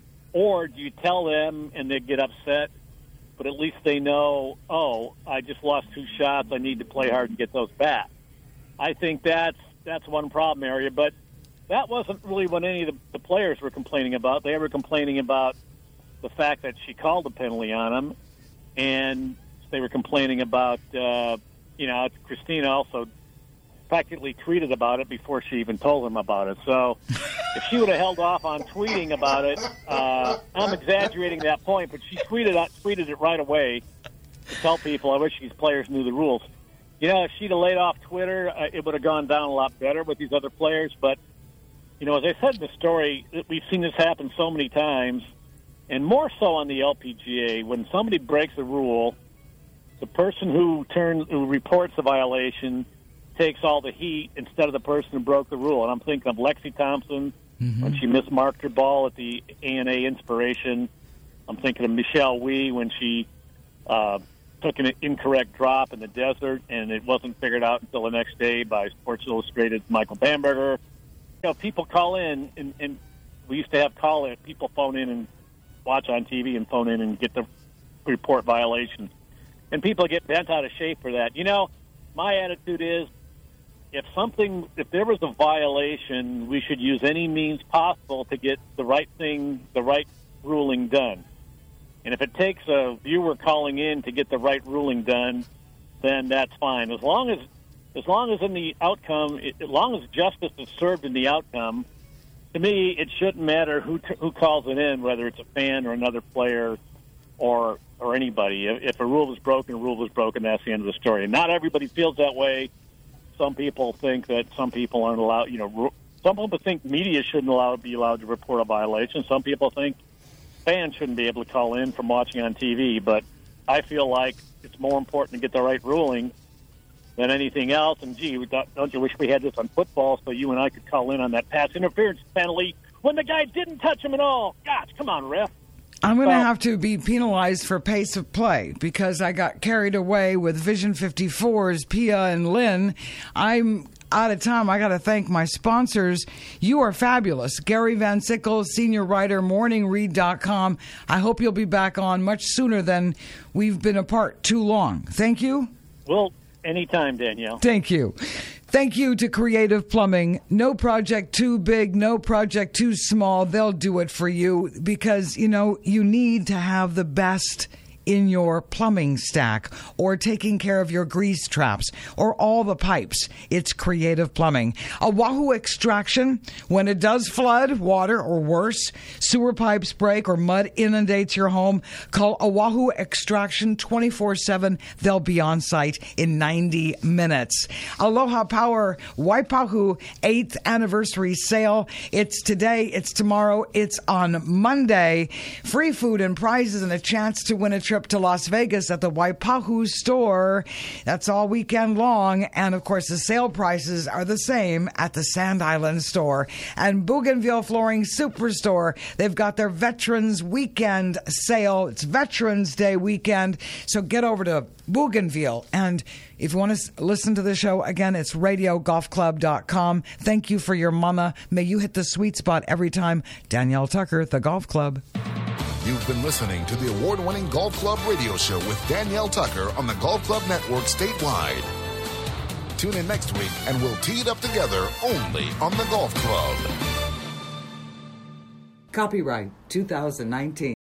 Or do you tell them and they get upset, but at least they know, oh, I just lost two shots, I need to play hard and get those back? I think that's that's one problem area, but that wasn't really what any of the, the players were complaining about. They were complaining about the fact that she called a penalty on them, and they were complaining about, uh, you know, Christina also practically tweeted about it before she even told them about it. So if she would have held off on tweeting about it, uh, I'm exaggerating that point, but she tweeted out, tweeted it right away to tell people, I wish these players knew the rules. You know, if she'd have laid off Twitter, uh, it would have gone down a lot better with these other players. But, you know, as I said in the story, we've seen this happen so many times, and more so on the L P G A. When somebody breaks a rule, the person who turns, who reports the violation takes all the heat instead of the person who broke the rule. And I'm thinking of Lexi Thompson mm-hmm. when she mismarked her ball at the A N A Inspiration. I'm thinking of Michelle Wee when she uh, took an incorrect drop in the desert, and it wasn't figured out until the next day by Sports Illustrated's Michael Bamberger. You know, people call in, and, and we used to have call in, people phone in and watch on T V and phone in and get the report violations. And people get bent out of shape for that. You know, my attitude is, if something, if there was a violation, we should use any means possible to get the right thing, the right ruling done. And if it takes a viewer calling in to get the right ruling done, then that's fine. As long as, as long as in the outcome, as long as justice is served in the outcome, to me, it shouldn't matter who t- who calls it in, whether it's a fan or another player or or anybody. If a rule was broken, a rule was broken. That's the end of the story. And not everybody feels that way. Some people think that some people aren't allowed. You know, some people think media shouldn't allow be allowed to report a violation. Some people think fans shouldn't be able to call in from watching on T V. But I feel like it's more important to get the right ruling than anything else. And, gee, don't you wish we had this on football so you and I could call in on that pass interference penalty when the guy didn't touch him at all? Gosh, come on, ref. I'm going to have to be penalized for pace of play because I got carried away with Vision fifty-fours, Pia and Lynn. I'm out of time. I got to thank my sponsors. You are fabulous. Gary Van Sickle, senior writer, morning read dot com. I hope you'll be back on much sooner than we've been apart too long. Thank you. Well, anytime, Danielle. Thank you. Thank you to Creative Plumbing. No project too big, no project too small. They'll do it for you because, you know, you need to have the best in your plumbing stack or taking care of your grease traps or all the pipes. It's Creative Plumbing. Oahu Extraction, when it does flood, water or worse, sewer pipes break or mud inundates your home, call Oahu Extraction twenty-four seven. They'll be on site in ninety minutes. Aloha Power Waipahu eighth anniversary sale. It's today, it's tomorrow, it's on Monday. Free food and prizes and a chance to win a trip to Las Vegas at the Waipahu store. That's all weekend long. And of course, the sale prices are the same at the Sand Island store. And Bougainville Flooring Superstore, they've got their Veterans Weekend sale. It's Veterans Day weekend. So get over to Bougainville. And if you want to listen to the show, again, it's radio golf club dot com. Thank you for your mama. May you hit the sweet spot every time. Danielle Tucker, The Golf Club. You've been listening to the award-winning Golf Club radio show with Danielle Tucker on the Golf Club Network statewide. Tune in next week and we'll tee it up together only on the Golf Club. Copyright two thousand nineteen.